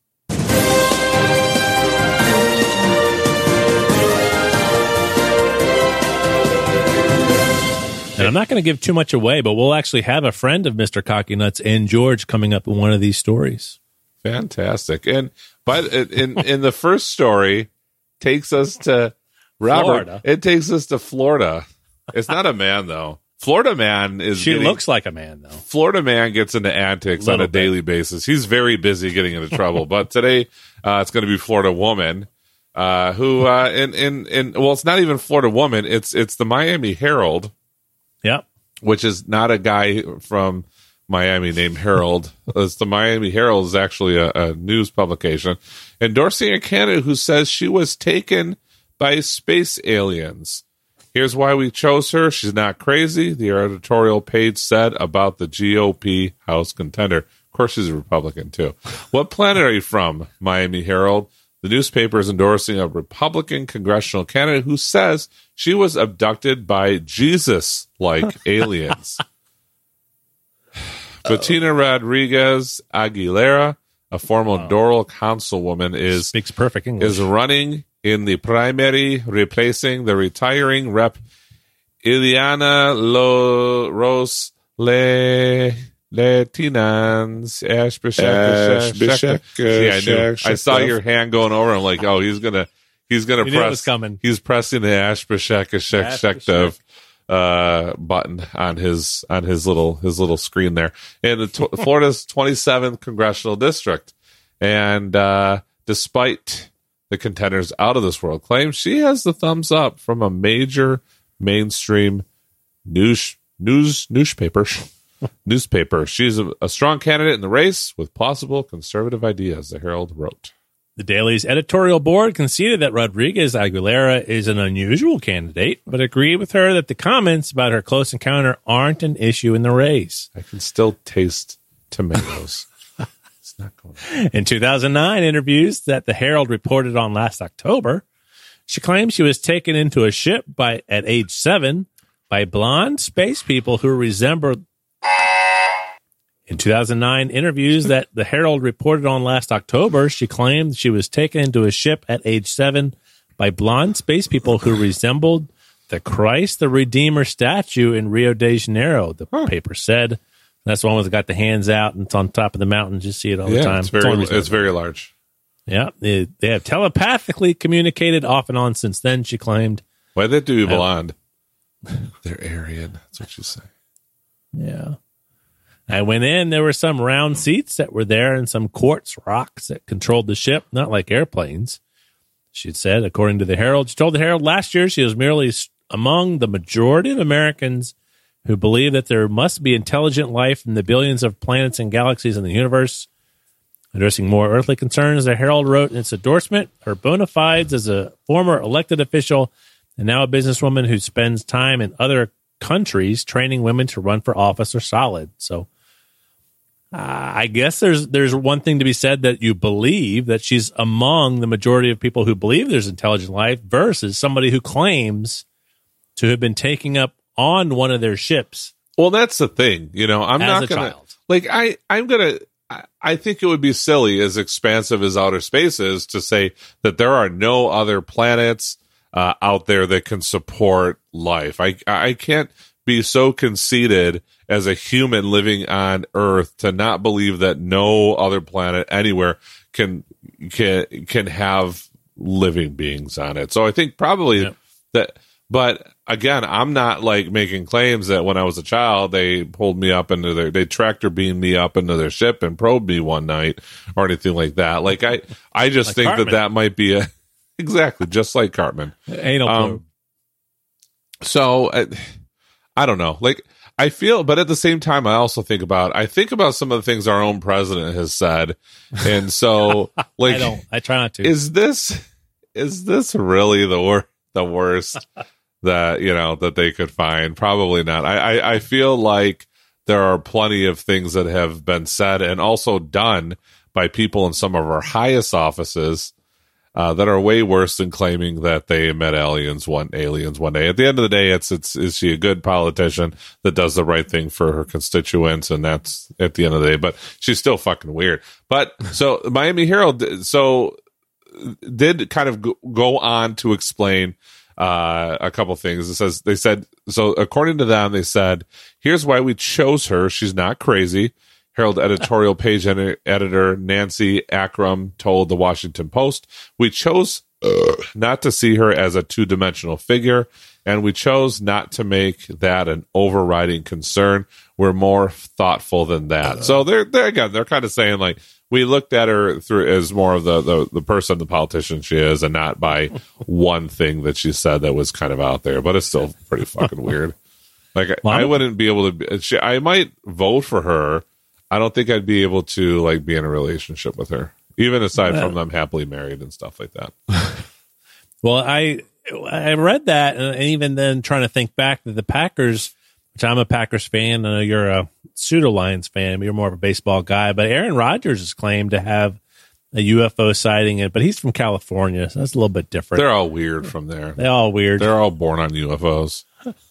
And I'm not going to give too much away, but we'll actually have a friend of Mister Cocky Nuts and George coming up in one of these stories. Fantastic. And but in in the first story takes us to Robert. Florida. It takes us to Florida. It's not a man though. Florida man is She getting, looks like a man though. Florida man gets into antics on a bit. daily basis. He's very busy getting into trouble. But today uh, it's going to be Florida woman uh, who uh, in in in well, it's not even Florida woman. It's it's the Miami Herald. Yep. Which is not a guy from Miami named Harold. It's the Miami Herald is actually a, a news publication endorsing a candidate who says she was taken by space aliens. Here's why we chose her. She's not crazy, the editorial page said about the G O P House contender. Of course, she's a Republican, too. What planet are you from, Miami Herald? The newspaper is endorsing a Republican congressional candidate who says she was abducted by Jesus-like aliens. Bettina Rodriguez Aguilera, a former Wow. Doral councilwoman, is Speaks perfect English. is running in the primary, replacing the retiring Rep Ileana Lo, Ros Le Letinans Ashbishak. Yeah, I knew. I saw your hand going over. I'm like, oh, he's gonna he's gonna You knew it press. was coming. He's pressing the Ashbishak uh button on his on his little his little screen there. In the tw- Florida's twenty-seventh congressional district, and uh, despite the contender's out of this world claim, she has the thumbs up from a major mainstream news news newspaper. Newspaper. She's a, a strong candidate in the race with possible conservative ideas, the Herald wrote. The Daily's editorial board conceded that Rodriguez Aguilera is an unusual candidate, but agreed with her that the comments about her close encounter aren't an issue in the race. I can still taste tomatoes. It's not going on. In two thousand nine interviews that the Herald reported on last October, she claimed she was taken into a ship by at age seven by blonde space people who resembled In two thousand nine interviews that the Herald reported on last October, she claimed she was taken into a ship at age seven by blonde space people who resembled the Christ the Redeemer statue in Rio de Janeiro, the huh. paper said. That's the one that's got the hands out and it's on top of the mountain. You see it all yeah, the time. It's very, it's, it's very large. Yeah. They, they have telepathically communicated off and on since then, she claimed. Why did they do blonde? They're Aryan. That's what you say. Yeah. I went in. There were some round seats that were there and some quartz rocks that controlled the ship, not like airplanes. She said, according to the Herald. She told the Herald last year she was merely among the majority of Americans who believe that there must be intelligent life in the billions of planets and galaxies in the universe. Addressing more earthly concerns, the Herald wrote in its endorsement, her bona fides as a former elected official and now a businesswoman who spends time in other countries training women to run for office are solid. So uh, I guess there's there's one thing to be said that you believe that she's among the majority of people who believe there's intelligent life versus somebody who claims to have been taking up on one of their ships. Well, that's the thing. You know, I'm as not a going to, child. like, I, I'm going to, I think it would be silly, as expansive as outer space is, to say that there are no other planets uh, out there that can support life. I, I can't be so conceited as a human living on Earth to not believe that no other planet anywhere can, can, can have living beings on it. So I think probably yeah. that, but again, I'm not like making claims that when I was a child, they pulled me up into their, they tractor beamed me up into their ship and probed me one night or anything like that. Like I, I just like think Cartman. that that might be a, exactly just like Cartman. Anal Um, probe. So I, I don't know. Like I feel, but at the same time, I also think about, I think about some of the things our own president has said. And so like, I don't, I try not to. is this, is this really the wor- the worst that, you know, that they could find? Probably not. I, I, I feel like there are plenty of things that have been said and also done by people in some of our highest offices uh, that are way worse than claiming that they met aliens one aliens one day. At the end of the day, it's it's is she a good politician that does the right thing for her constituents, and that's at the end of the day. But she's still fucking weird. But so Miami Herald, so did kind of go on to explain uh a couple things. It says they said so according to them, they said, here's why we chose her. She's not crazy. Herald editorial page ed- editor Nancy Akram told the Washington Post, we chose uh, not to see her as a two-dimensional figure, and we chose not to make that an overriding concern. We're more thoughtful than that. Uh, so they're, they're again, they're kind of saying like, we looked at her through as more of the, the, the person, the politician she is, and not by one thing that she said that was kind of out there. But it's still pretty fucking weird. Like, well, I wouldn't be able to, be, she, I might vote for her. I don't think I'd be able to, like, be in a relationship with her, even aside from them happily married and stuff like that. Well, I I read that, and even then trying to think back to the Packers, which I'm a Packers fan. I know you're a pseudo Lions fan, but you're more of a baseball guy. But Aaron Rodgers is claimed to have a U F O sighting, but he's from California, so that's a little bit different. They're all weird from there. They're all weird. They're all born on U F Os.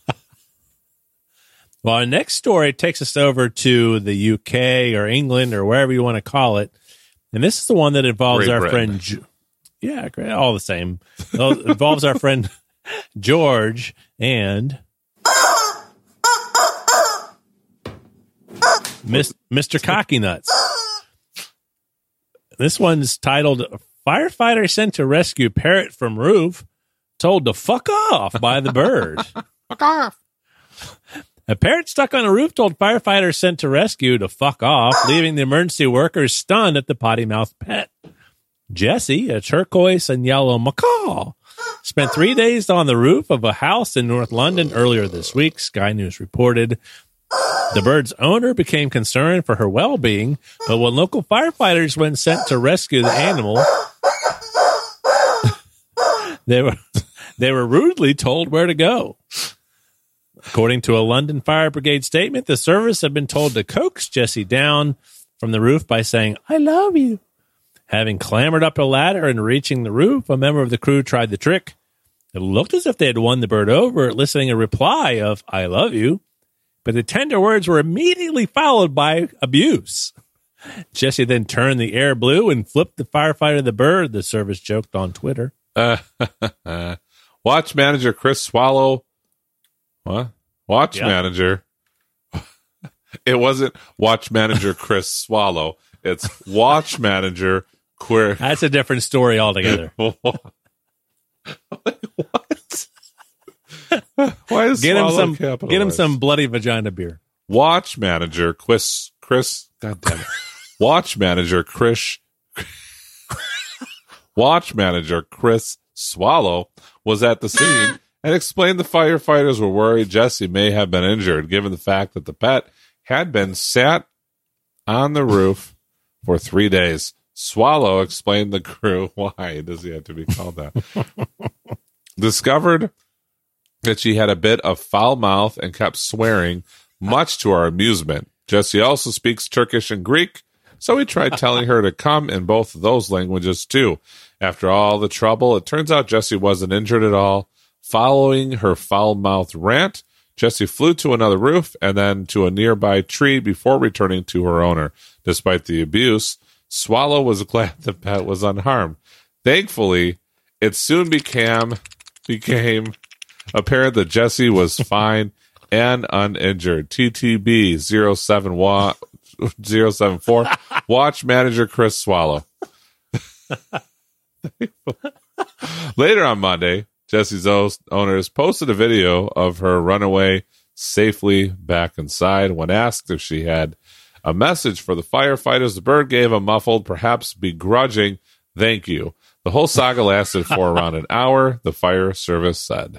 Well, our next story takes us over to the U K or England or wherever you want to call it. And this is the one that involves Great our Britain. friend, yeah, all the same. It involves our friend George and Mister Cocky Nuts. This one's titled, Firefighter Sent to Rescue Parrot from Roof, Told to Fuck Off by the Bird. Fuck off. A parrot stuck on a roof told firefighters sent to rescue to fuck off, leaving the emergency workers stunned at the potty-mouthed pet. Jesse, a turquoise and yellow macaw, spent three days on the roof of a house in North London earlier this week, Sky News reported. The bird's owner became concerned for her well-being, but when local firefighters went sent to rescue the animal, they were they were rudely told where to go. According to a London Fire Brigade statement, the service had been told to coax Jesse down from the roof by saying, I love you. Having clambered up a ladder and reaching the roof, a member of the crew tried the trick. It looked as if they had won the bird over, eliciting a reply of, I love you. But the tender words were immediately followed by abuse. Jesse then turned the air blue and flipped the firefighter the bird, the service joked on Twitter. Uh, watch manager Chris Swallow. What? Watch yeah. manager. It wasn't watch manager Chris Swallow. It's watch manager Queer. That's a different story altogether. What? Why is Get him Swallow some. capitalized? Get him some bloody vagina beer. Watch manager Chris Chris God damn it. Watch manager Chris Watch manager Chris Swallow was at the scene and explained the firefighters were worried Jesse may have been injured given the fact that the pet had been sat on the roof for three days. Swallow explained the crew why does he have to be called that. Discovered that she had a bit of foul mouth and kept swearing, much to our amusement. Jesse also speaks Turkish and Greek, so we tried telling her to come in both of those languages too. After all the trouble, it turns out Jesse wasn't injured at all. Following her foul-mouthed rant, Jesse flew to another roof and then to a nearby tree before returning to her owner. Despite the abuse, Swallow was glad the pet was unharmed. Thankfully, it soon became became apparent that Jesse was fine and uninjured. T T B zero seven four Watch manager Chris Swallow. Later on Monday, Jesse's owners posted a video of her runaway safely back inside. When asked if she had a message for the firefighters, the bird gave a muffled, perhaps begrudging, thank you. The whole saga lasted for around an hour, the fire service said.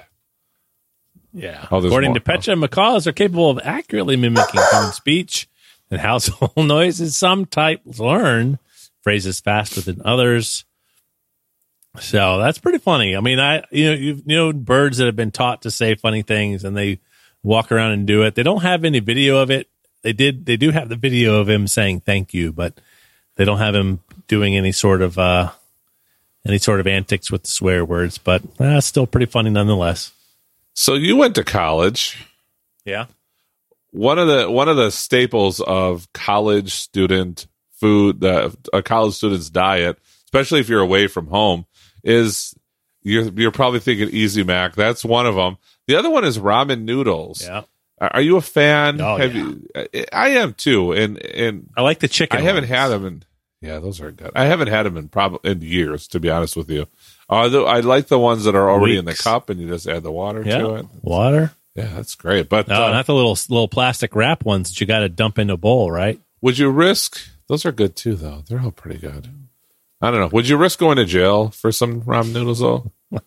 Yeah. Oh, According more. to Petra, macaws are capable of accurately mimicking human speech and household noises. Some types learn phrases faster than others. So that's pretty funny. I mean, I you know you know birds that have been taught to say funny things and they walk around and do it. They don't have any video of it. They did. They do have the video of him saying thank you, but they don't have him doing any sort of uh, any sort of antics with the swear words. But uh, it's still pretty funny nonetheless. So you went to college. Yeah. One of the one of the staples of college student food, the a college student's diet, especially if you're away from home, is you're you're probably thinking Easy Mac. That's one of them. The other one is ramen noodles. Yeah. Are you a fan? Oh, Have yeah. you? I am too. And and I like the chicken. I haven't ones. had them in. Yeah, those are good. I haven't had them in probably in years, to be honest with you. Although I like the ones that are already in the Weeks. cup, and you just add the water Yeah. to it. Water. Yeah, that's great. But No, uh, not the little little plastic wrap ones that you got to dump in a bowl, right? would you risk? Those are good too, though. They're all pretty good. I don't know. Would you risk going to jail for some ramen noodles, though?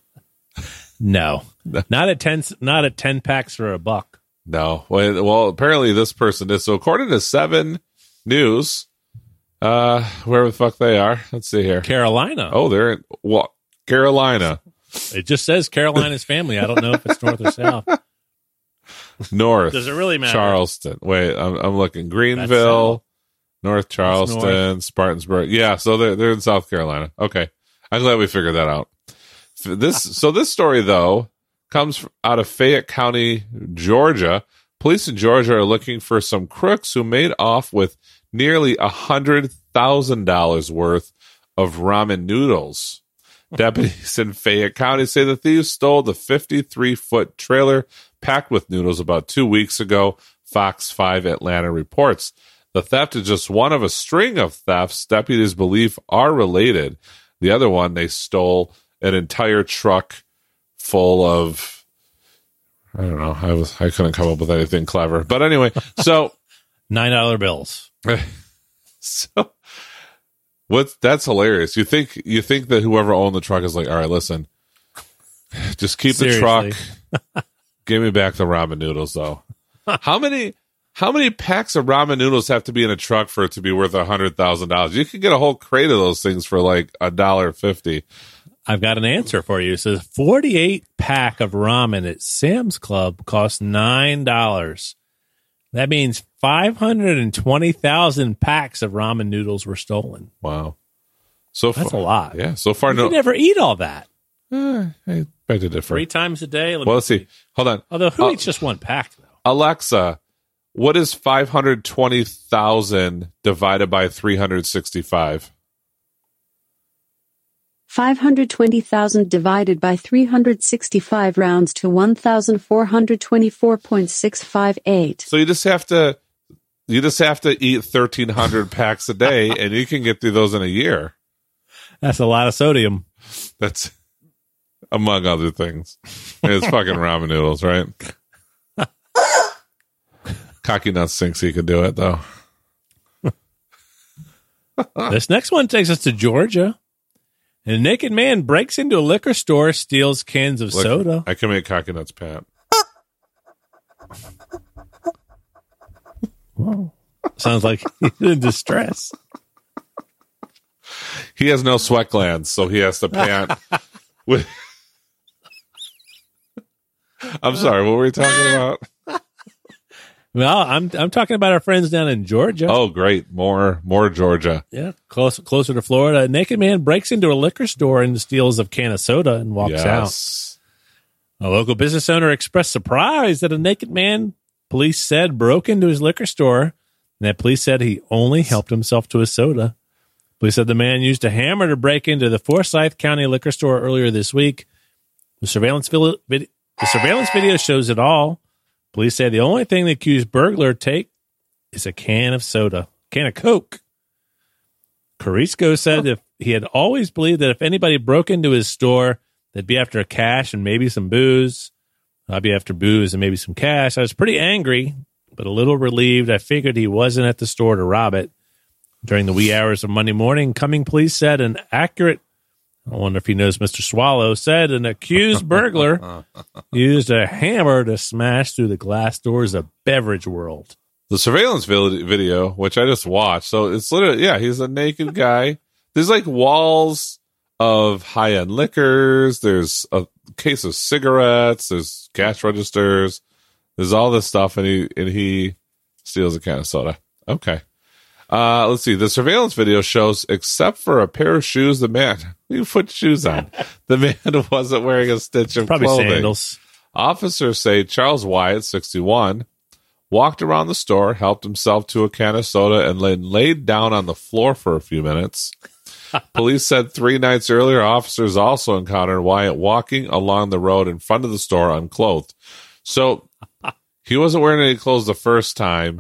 No, not at ten. Not at ten packs for a buck. No. Well, well, apparently this person is. So according to Seven News, uh, where the fuck they are? Let's see here. Carolina. Oh, they're in well, Carolina. It just says Carolina's family. I don't know if it's north or south. North. Does it really matter? Charleston. Wait, I'm, I'm looking. Greenville, North Charleston, north. Spartansburg. Yeah, so they're they're in South Carolina. Okay, I'm glad we figured that out. This so this story though comes out of Fayette County, Georgia. Police in Georgia are looking for some crooks who made off with nearly a hundred thousand dollars worth of ramen noodles. Deputies in Fayette County say the thieves stole the fifty-three foot trailer packed with noodles about two weeks ago. Fox five Atlanta reports. The theft is just one of a string of thefts deputies believe are related. The other one, they stole an entire truck full of, I don't know, I was I couldn't come up with anything clever. But anyway, so Nine dollar bills. so what's that's hilarious. You think you think that whoever owned the truck is like, all right, listen, just keep Seriously. the truck. Give me back the ramen noodles, though. How many how many packs of ramen noodles have to be in a truck for it to be worth a hundred thousand dollars? You could get a whole crate of those things for like a dollar fifty. I've got an answer for you. It says forty-eight pack of ramen at Sam's Club costs nine dollars. That means five hundred twenty thousand packs of ramen noodles were stolen. Wow, so That's far, a lot. Yeah, so far You no. could never eat all that. Eh, I beg to differ. Three times a day? Let me Well, let's see. Hold on, Although, who Uh, eats just one pack, though? Alexa. What is five hundred twenty thousand divided by three hundred sixty-five? five hundred twenty thousand divided by three hundred sixty-five rounds to one thousand four hundred twenty-four point six five eight. So you just have to, you just have to eat thirteen hundred packs a day, and you can get through those in a year. That's a lot of sodium. That's among other things. It's fucking ramen noodles, right? Cocky Nuts thinks he could do it, though. This next one takes us to Georgia. A naked man breaks into a liquor store, steals cans of Look, soda. I can make Cocky Nuts Pat. Whoa. Sounds like he's in distress. He has no sweat glands, so he has to pant with. I'm sorry, what were we talking about? Well, I'm I'm talking about our friends down in Georgia. Oh, great. More more Georgia. Yeah, close, closer to Florida. A naked man breaks into a liquor store and steals a can of soda and walks Yes. out. A local business owner expressed surprise that a naked man, police said, broke into his liquor store, and that police said he only helped himself to a soda. Police said the man used a hammer to break into the Forsyth County liquor store earlier this week. The surveillance, vid- vid- the surveillance video shows it all. Police say the only thing the accused burglar take is a can of soda, can of Coke. Carisco said if he had always believed that if anybody broke into his store, they'd be after cash and maybe some booze. I'd be after booze and maybe some cash. I was pretty angry, but a little relieved. I figured he wasn't at the store to rob it. During the wee hours of Monday morning, Cumming police said an accurate, I wonder if he knows Mister Swallow, said an accused burglar used a hammer to smash through the glass doors of Beverage World. The surveillance video, which I just watched, so it's literally, yeah, he's a naked guy. There's like walls of high-end liquors. There's a case of cigarettes. There's cash registers. There's all this stuff, and he and he steals a can of soda. Okay. Uh, let's see. The surveillance video shows, except for a pair of shoes, the man, you put shoes on. The man wasn't wearing a stitch of Probably clothing. sandals. Officers say Charles Wyatt, sixty-one, walked around the store, helped himself to a can of soda, and then laid down on the floor for a few minutes. Police said three nights earlier, officers also encountered Wyatt walking along the road in front of the store unclothed. So he wasn't wearing any clothes the first time,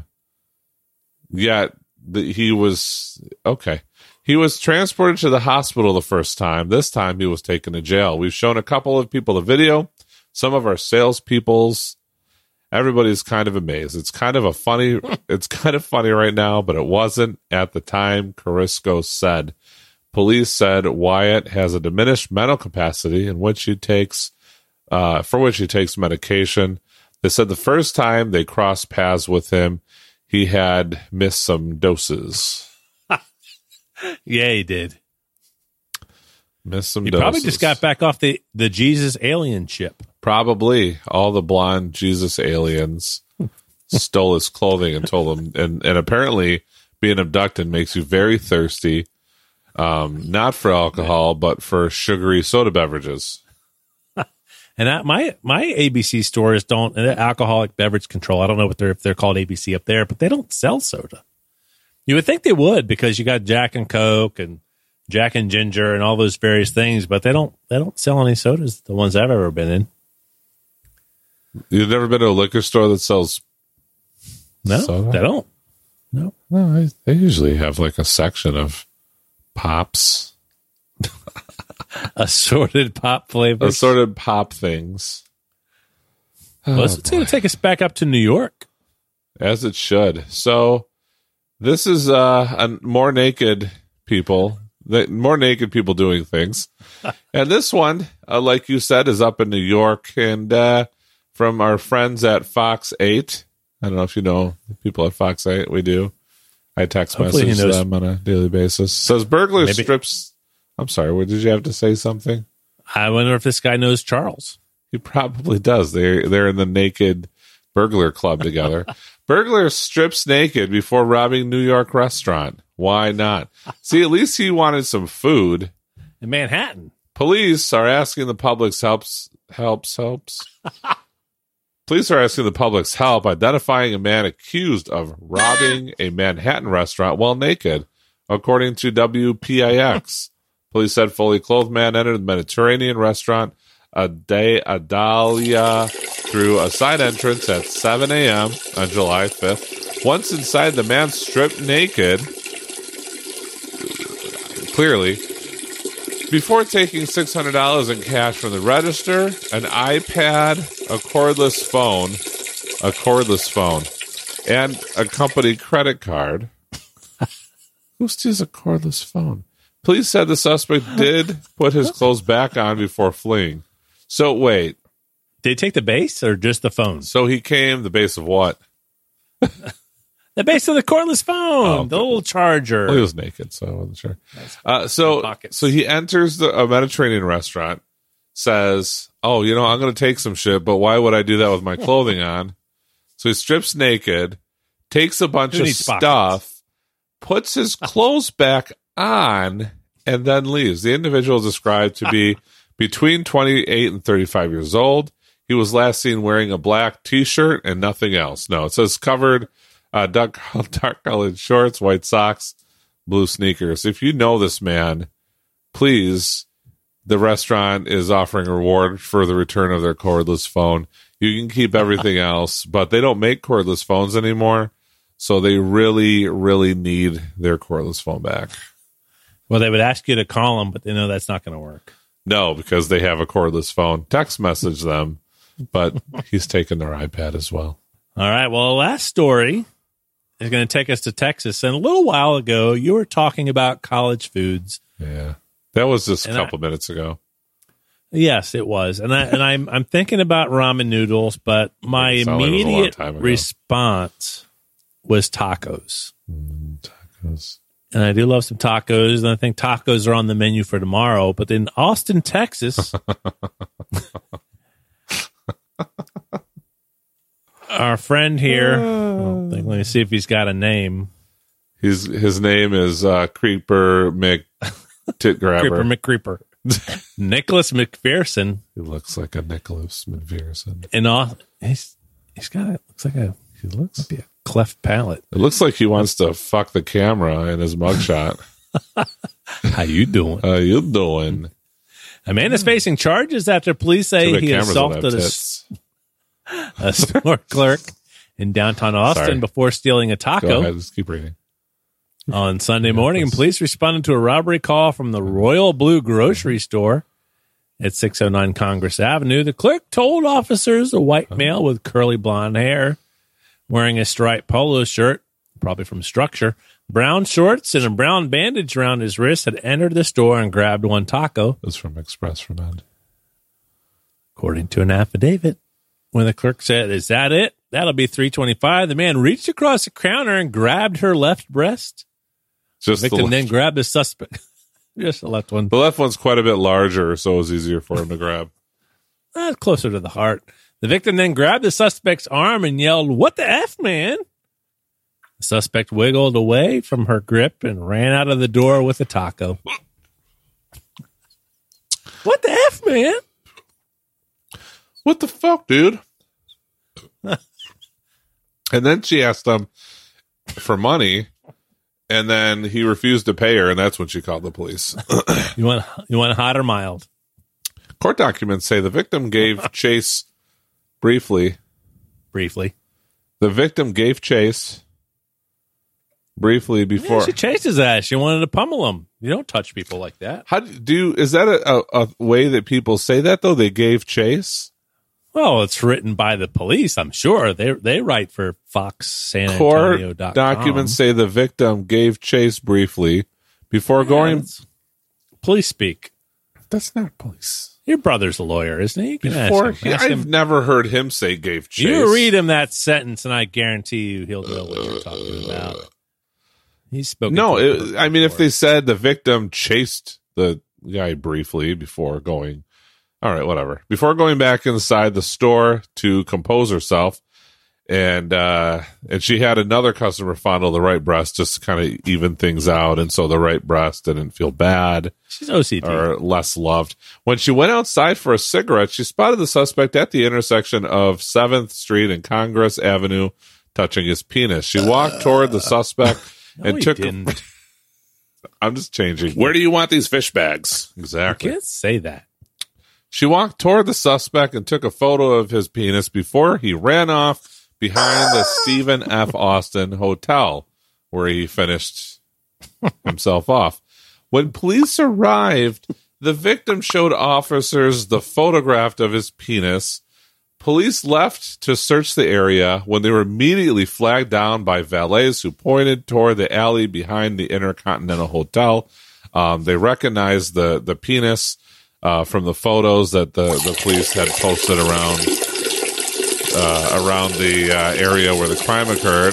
yet the, he was, okay. He was transported to the hospital the first time. This time he was taken to jail. We've shown a couple of people the video, some of our salespeople's. Everybody's kind of amazed. It's kind of a funny, it's kind of funny right now, but it wasn't at the time, Carisco said. Police said Wyatt has a diminished mental capacity in which he takes, uh, for which he takes medication. They said the first time they crossed paths with him, he had missed some doses. Yeah, he did. Missed some He doses. probably just got back off the, the Jesus alien ship. Probably. All the blonde Jesus aliens stole his clothing and told him. And, and apparently being abducted makes you very thirsty. Um, not for alcohol, but for sugary soda beverages. And I, my my A B C stores don't, uh, alcoholic beverage control, I don't know what they're, if they're called A B C up there, but they don't sell soda. You would think they would, because you got Jack and Coke and Jack and Ginger and all those various things, but they don't they don't sell any sodas, the ones I've ever been in. You've never been to a liquor store that sells No, soda? they don't. No. No, I, they usually have like a section of pops, Assorted pop flavors. assorted pop things. Well, it's going to take us back up to New York. As it should. So this is uh, a more naked people, the, more naked people doing things. And this one, uh, like you said, is up in New York, and uh, from our friends at Fox eight. I don't know if you know the people at Fox eight. We do. I text Hopefully he message knows. them on a daily basis. Says burglar Maybe- strips. I'm sorry. What did you have to say? Something? I wonder if this guy knows Charles. He probably does. They're they're in the naked burglar club together. Burglar strips naked before robbing New York restaurant. Why not? See, at least he wanted some food. In Manhattan. Police are asking the public's helps helps helps. Police are asking the public's help identifying a man accused of robbing a Manhattan restaurant while naked, according to W P I X. Police said fully clothed man entered the Mediterranean restaurant Ade- Adalia through a side entrance at seven a.m. on July fifth. Once inside, the man stripped naked, clearly, Before taking six hundred dollars in cash from the register, an iPad, a cordless phone, a cordless phone, and a company credit card. Who steals a cordless phone? Police said the suspect did put his clothes back on before fleeing. So wait. Did he take the base or just the phone? So he came, the base of what? The base of the cordless phone, Oh, the little charger. Well, he was naked, so I wasn't sure. Uh, so, so he enters the, a Mediterranean restaurant, says, oh, you know, I'm going to take some shit, but why would I do that with my clothing on? So he strips naked, takes a bunch Who of needs stuff, pockets? puts his clothes back on, and then leaves. The individual is described to be between twenty-eight and thirty-five years old. He was last seen wearing a black T-shirt and nothing else. No, it says covered, uh, dark, dark-colored shorts, white socks, blue sneakers. If you know this man, please, the restaurant is offering a reward for the return of their cordless phone. You can keep everything else, but they don't make cordless phones anymore, so they really, really need their cordless phone back. Well, they would ask you to call them, but they know that's not going to work. No, because they have a cordless phone. Text message them, but he's taken their iPad as well. All right. Well, the last story is going to take us to Texas. And a little while ago, you were talking about college foods. Yeah, that was just a And couple I- minutes ago. Yes, it was. And I and I'm I'm thinking about ramen noodles, but my It sounded like it was a long immediate time ago. response was tacos. Mm, tacos. And I do love some tacos, and I think tacos are on the menu for tomorrow. But in Austin, Texas, our friend here, I don't think- let me see if he's got a name. He's his name is uh, Creeper Mc Tit Grabber. Creeper McCreeper. Nicholas McPherson. He looks like a Nicholas McPherson. In Austin, he's he's got it. Looks like a He looks. be a cleft palate. It looks like he wants to fuck the camera in his mugshot. How you doing? How you doing? A man is facing charges after police say Too bad he cameras don't assaulted have a, tits. a store clerk in downtown Austin Sorry. before stealing a Go taco. ahead, just keep reading. On Sunday morning, and police responded to a robbery call from the Royal Blue grocery store at six oh nine Congress Avenue. The clerk told officers a white male with curly blonde hair, wearing a striped polo shirt, probably from Structure, brown shorts, and a brown bandage around his wrist, had entered the store and grabbed one taco, It was from Express for Men. according to an affidavit. When the clerk said, "Is that it? That'll be three twenty-five." The man reached across the counter and grabbed her left breast. Just The the victim left, then grabbed the suspect. Just the left one. the left one's quite a bit larger, so it was easier for him to grab. Uh, closer to the heart. The victim then grabbed the suspect's arm and yelled, "What the F, man?" The suspect wiggled away from her grip and ran out of the door with a taco. What the F, man? What the fuck, dude? And then she asked him for money, and then he refused to pay her, and that's when she called the police. You want you want hot or mild? Court documents say the victim gave chase briefly. Briefly. The victim gave chase briefly before. Yeah, she chased his ass. She wanted to pummel him. You don't touch people like that. How do you, is that a, a, a way that people say that though? They gave chase. Well, it's written by the police, I'm sure. They they write for Fox San Court Antonio dot com. documents say the victim gave chase briefly before Yeah, going. that's police speak. That's not police. Your brother's a lawyer, isn't he? You can ask Before him. he, Ask I've him. never heard him say gave chase. You read him that sentence, and I guarantee you he'll know what you're talking about. He's spoken. No, to a it, court I mean, if before. they said the victim chased the guy briefly before going, all right, whatever. Before going back inside the store to compose herself, and uh, and she had another customer fondle the right breast just to kind of even things out, and so the right breast didn't feel bad she's O C D. or less loved. When she went outside for a cigarette, she spotted the suspect at the intersection of seventh Street and Congress Avenue, touching his penis. She walked toward the suspect no, and he took. didn't. I'm just changing. Where do you want these fish bags? You Exactly. can't say that. She walked toward the suspect and took a photo of his penis before he ran off behind the Stephen F. Austin Hotel, where he finished himself off. When police arrived, The victim showed officers the photograph of his penis. Police left to search the area when they were immediately flagged down by valets who pointed toward the alley behind the Intercontinental Hotel. Um, they recognized the, the penis uh, from the photos that the, the police had posted around uh, around the uh, area where the crime occurred.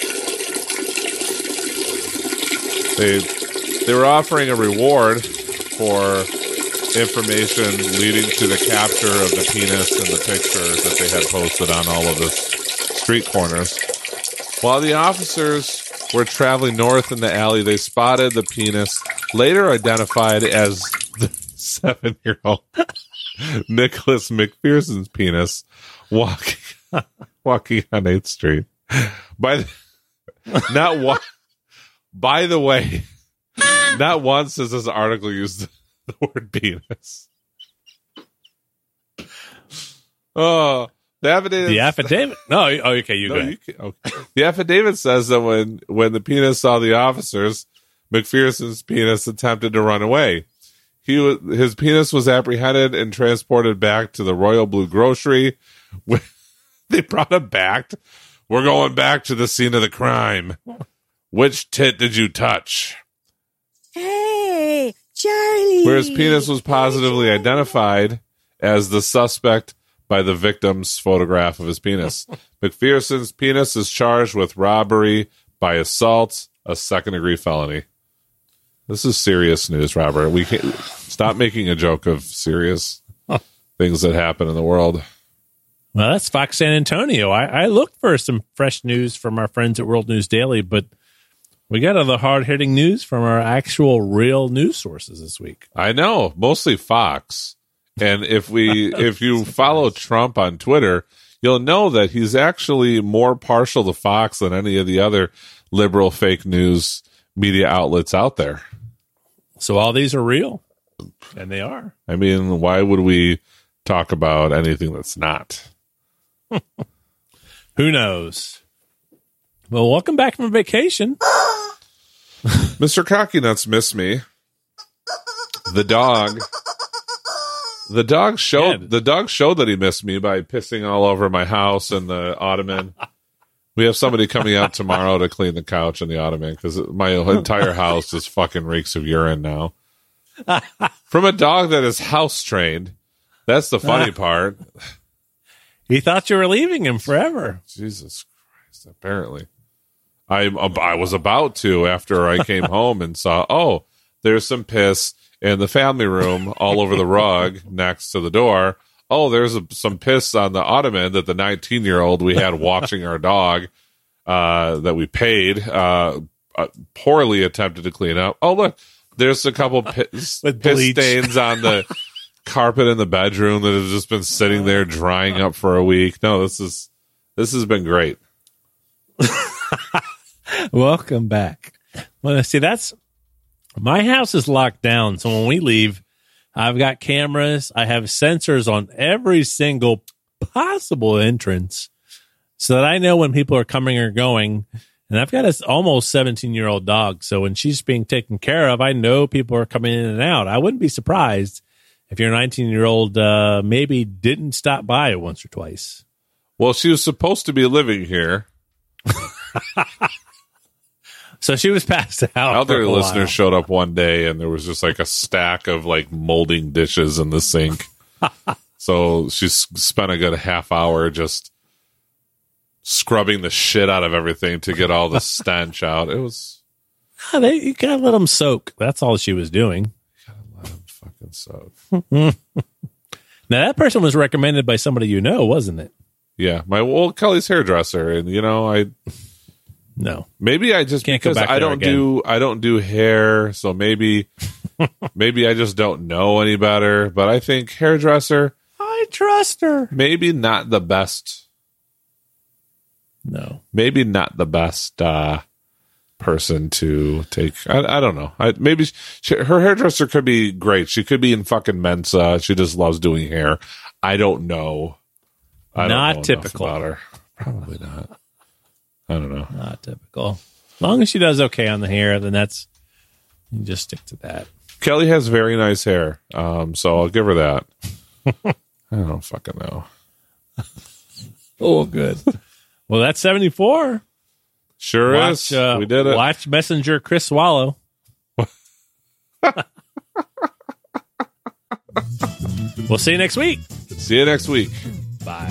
They they were offering a reward for information leading to the capture of the penis and the pictures that they had posted on all of the street corners. While the officers were traveling north in the alley, they spotted the penis, later identified as the seven-year-old Nicholas McPherson's penis, walking walking on eighth Street. By the, not one. By the way, not once does this article use the, the word penis. Oh, the affidavit. The affidavit? No, oh, okay, you no, go you ahead. can, okay. The affidavit says that when, when the penis saw the officers, McPherson's penis attempted to run away. He was, his penis was apprehended and transported back to the Royal Blue Grocery. They brought him back. We're going back to the scene of the crime. Which tit did you touch? Hey, Charlie. Where his penis was positively identified as the suspect by the victim's photograph of his penis. McPherson's penis is charged with robbery by assault, a second-degree felony. This is serious news, Robert. We can't stop making a joke of serious things that happen in the world. Well, that's Fox San Antonio. I, I looked for some fresh news from our friends at World News Daily, but we got other hard-hitting news from our actual real news sources this week. I know, mostly Fox. And if we, if you follow Trump on Twitter, you'll know that he's actually more partial to Fox than any of the other liberal fake news media outlets out there. So all these are real, and they are. I mean, why would we talk about anything that's not? Who knows? Well, welcome back from vacation. Mister Cocky Nuts missed me. The dog. The dog showed Yeah. the dog showed that he missed me by pissing all over my house and the ottoman. We have somebody coming out tomorrow to clean the couch and the ottoman because my entire house just fucking reeks of urine now. From a dog that is house trained. That's the funny part. He thought you were leaving him forever. Jesus Christ! Apparently, I I was about to after I came home and saw, oh, there's some piss in the family room all over the rug next to the door. Oh, there's a, some piss on the ottoman that the nineteen-year-old we had watching our dog uh, that we paid uh, uh, poorly attempted to clean up. Oh, look, there's a couple piss, With piss bleach. stains on the carpet in the bedroom that has just been sitting there drying up for a week. No, this is this has been great. Welcome back. Well, see, that's my house is locked down. So when we leave, I've got cameras. I have sensors on every single possible entrance so that I know when people are coming or going. And I've got a almost seventeen-year-old dog. So when she's being taken care of, I know people are coming in and out. I wouldn't be surprised if your nineteen-year-old uh, maybe didn't stop by once or twice. Well, she was supposed to be living here. So she was passed out. Other for a listeners while. showed up one day and there was just like a stack of like molding dishes in the sink. So she s- spent a good half hour just scrubbing the shit out of everything to get all the stench out. It was Oh, they, you gotta let them soak. That's all she was doing. let him fucking soak. Now that person was recommended by somebody you know, wasn't it? Yeah, my well Kelly's hairdresser, and you know I No. maybe I just Can't go because back I there don't again. do I don't do hair, so maybe maybe I just don't know any better. But I think hairdresser I trust her. maybe not the best. No. Maybe not the best uh, person to take. I, I don't know. I, maybe she, her hairdresser could be great. She could be in fucking Mensa. She just loves doing hair. I don't know. I Not don't know enough typical. about her. Probably not. I don't know. Not typical. As long as she does okay on the hair, then that's you just stick to that. Kelly has very nice hair, um, so I'll give her that. I don't fucking know. Oh, good. Well, that's seventy-four. Sure watch, is. Uh, we did it. Watch Messenger Chris Swallow. We'll see you next week. See you next week. Bye.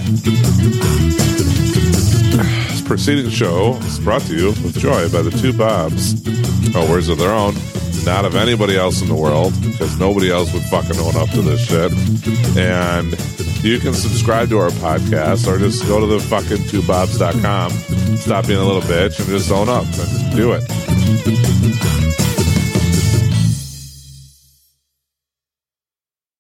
This preceding show is brought to you with joy by the two Bobs. Oh, words of their own, not of anybody else in the world, because nobody else would fucking own up to this shit. And you can subscribe to our podcast or just go to the fucking two bobs dot com, stop being a little bitch, and just own up and do it.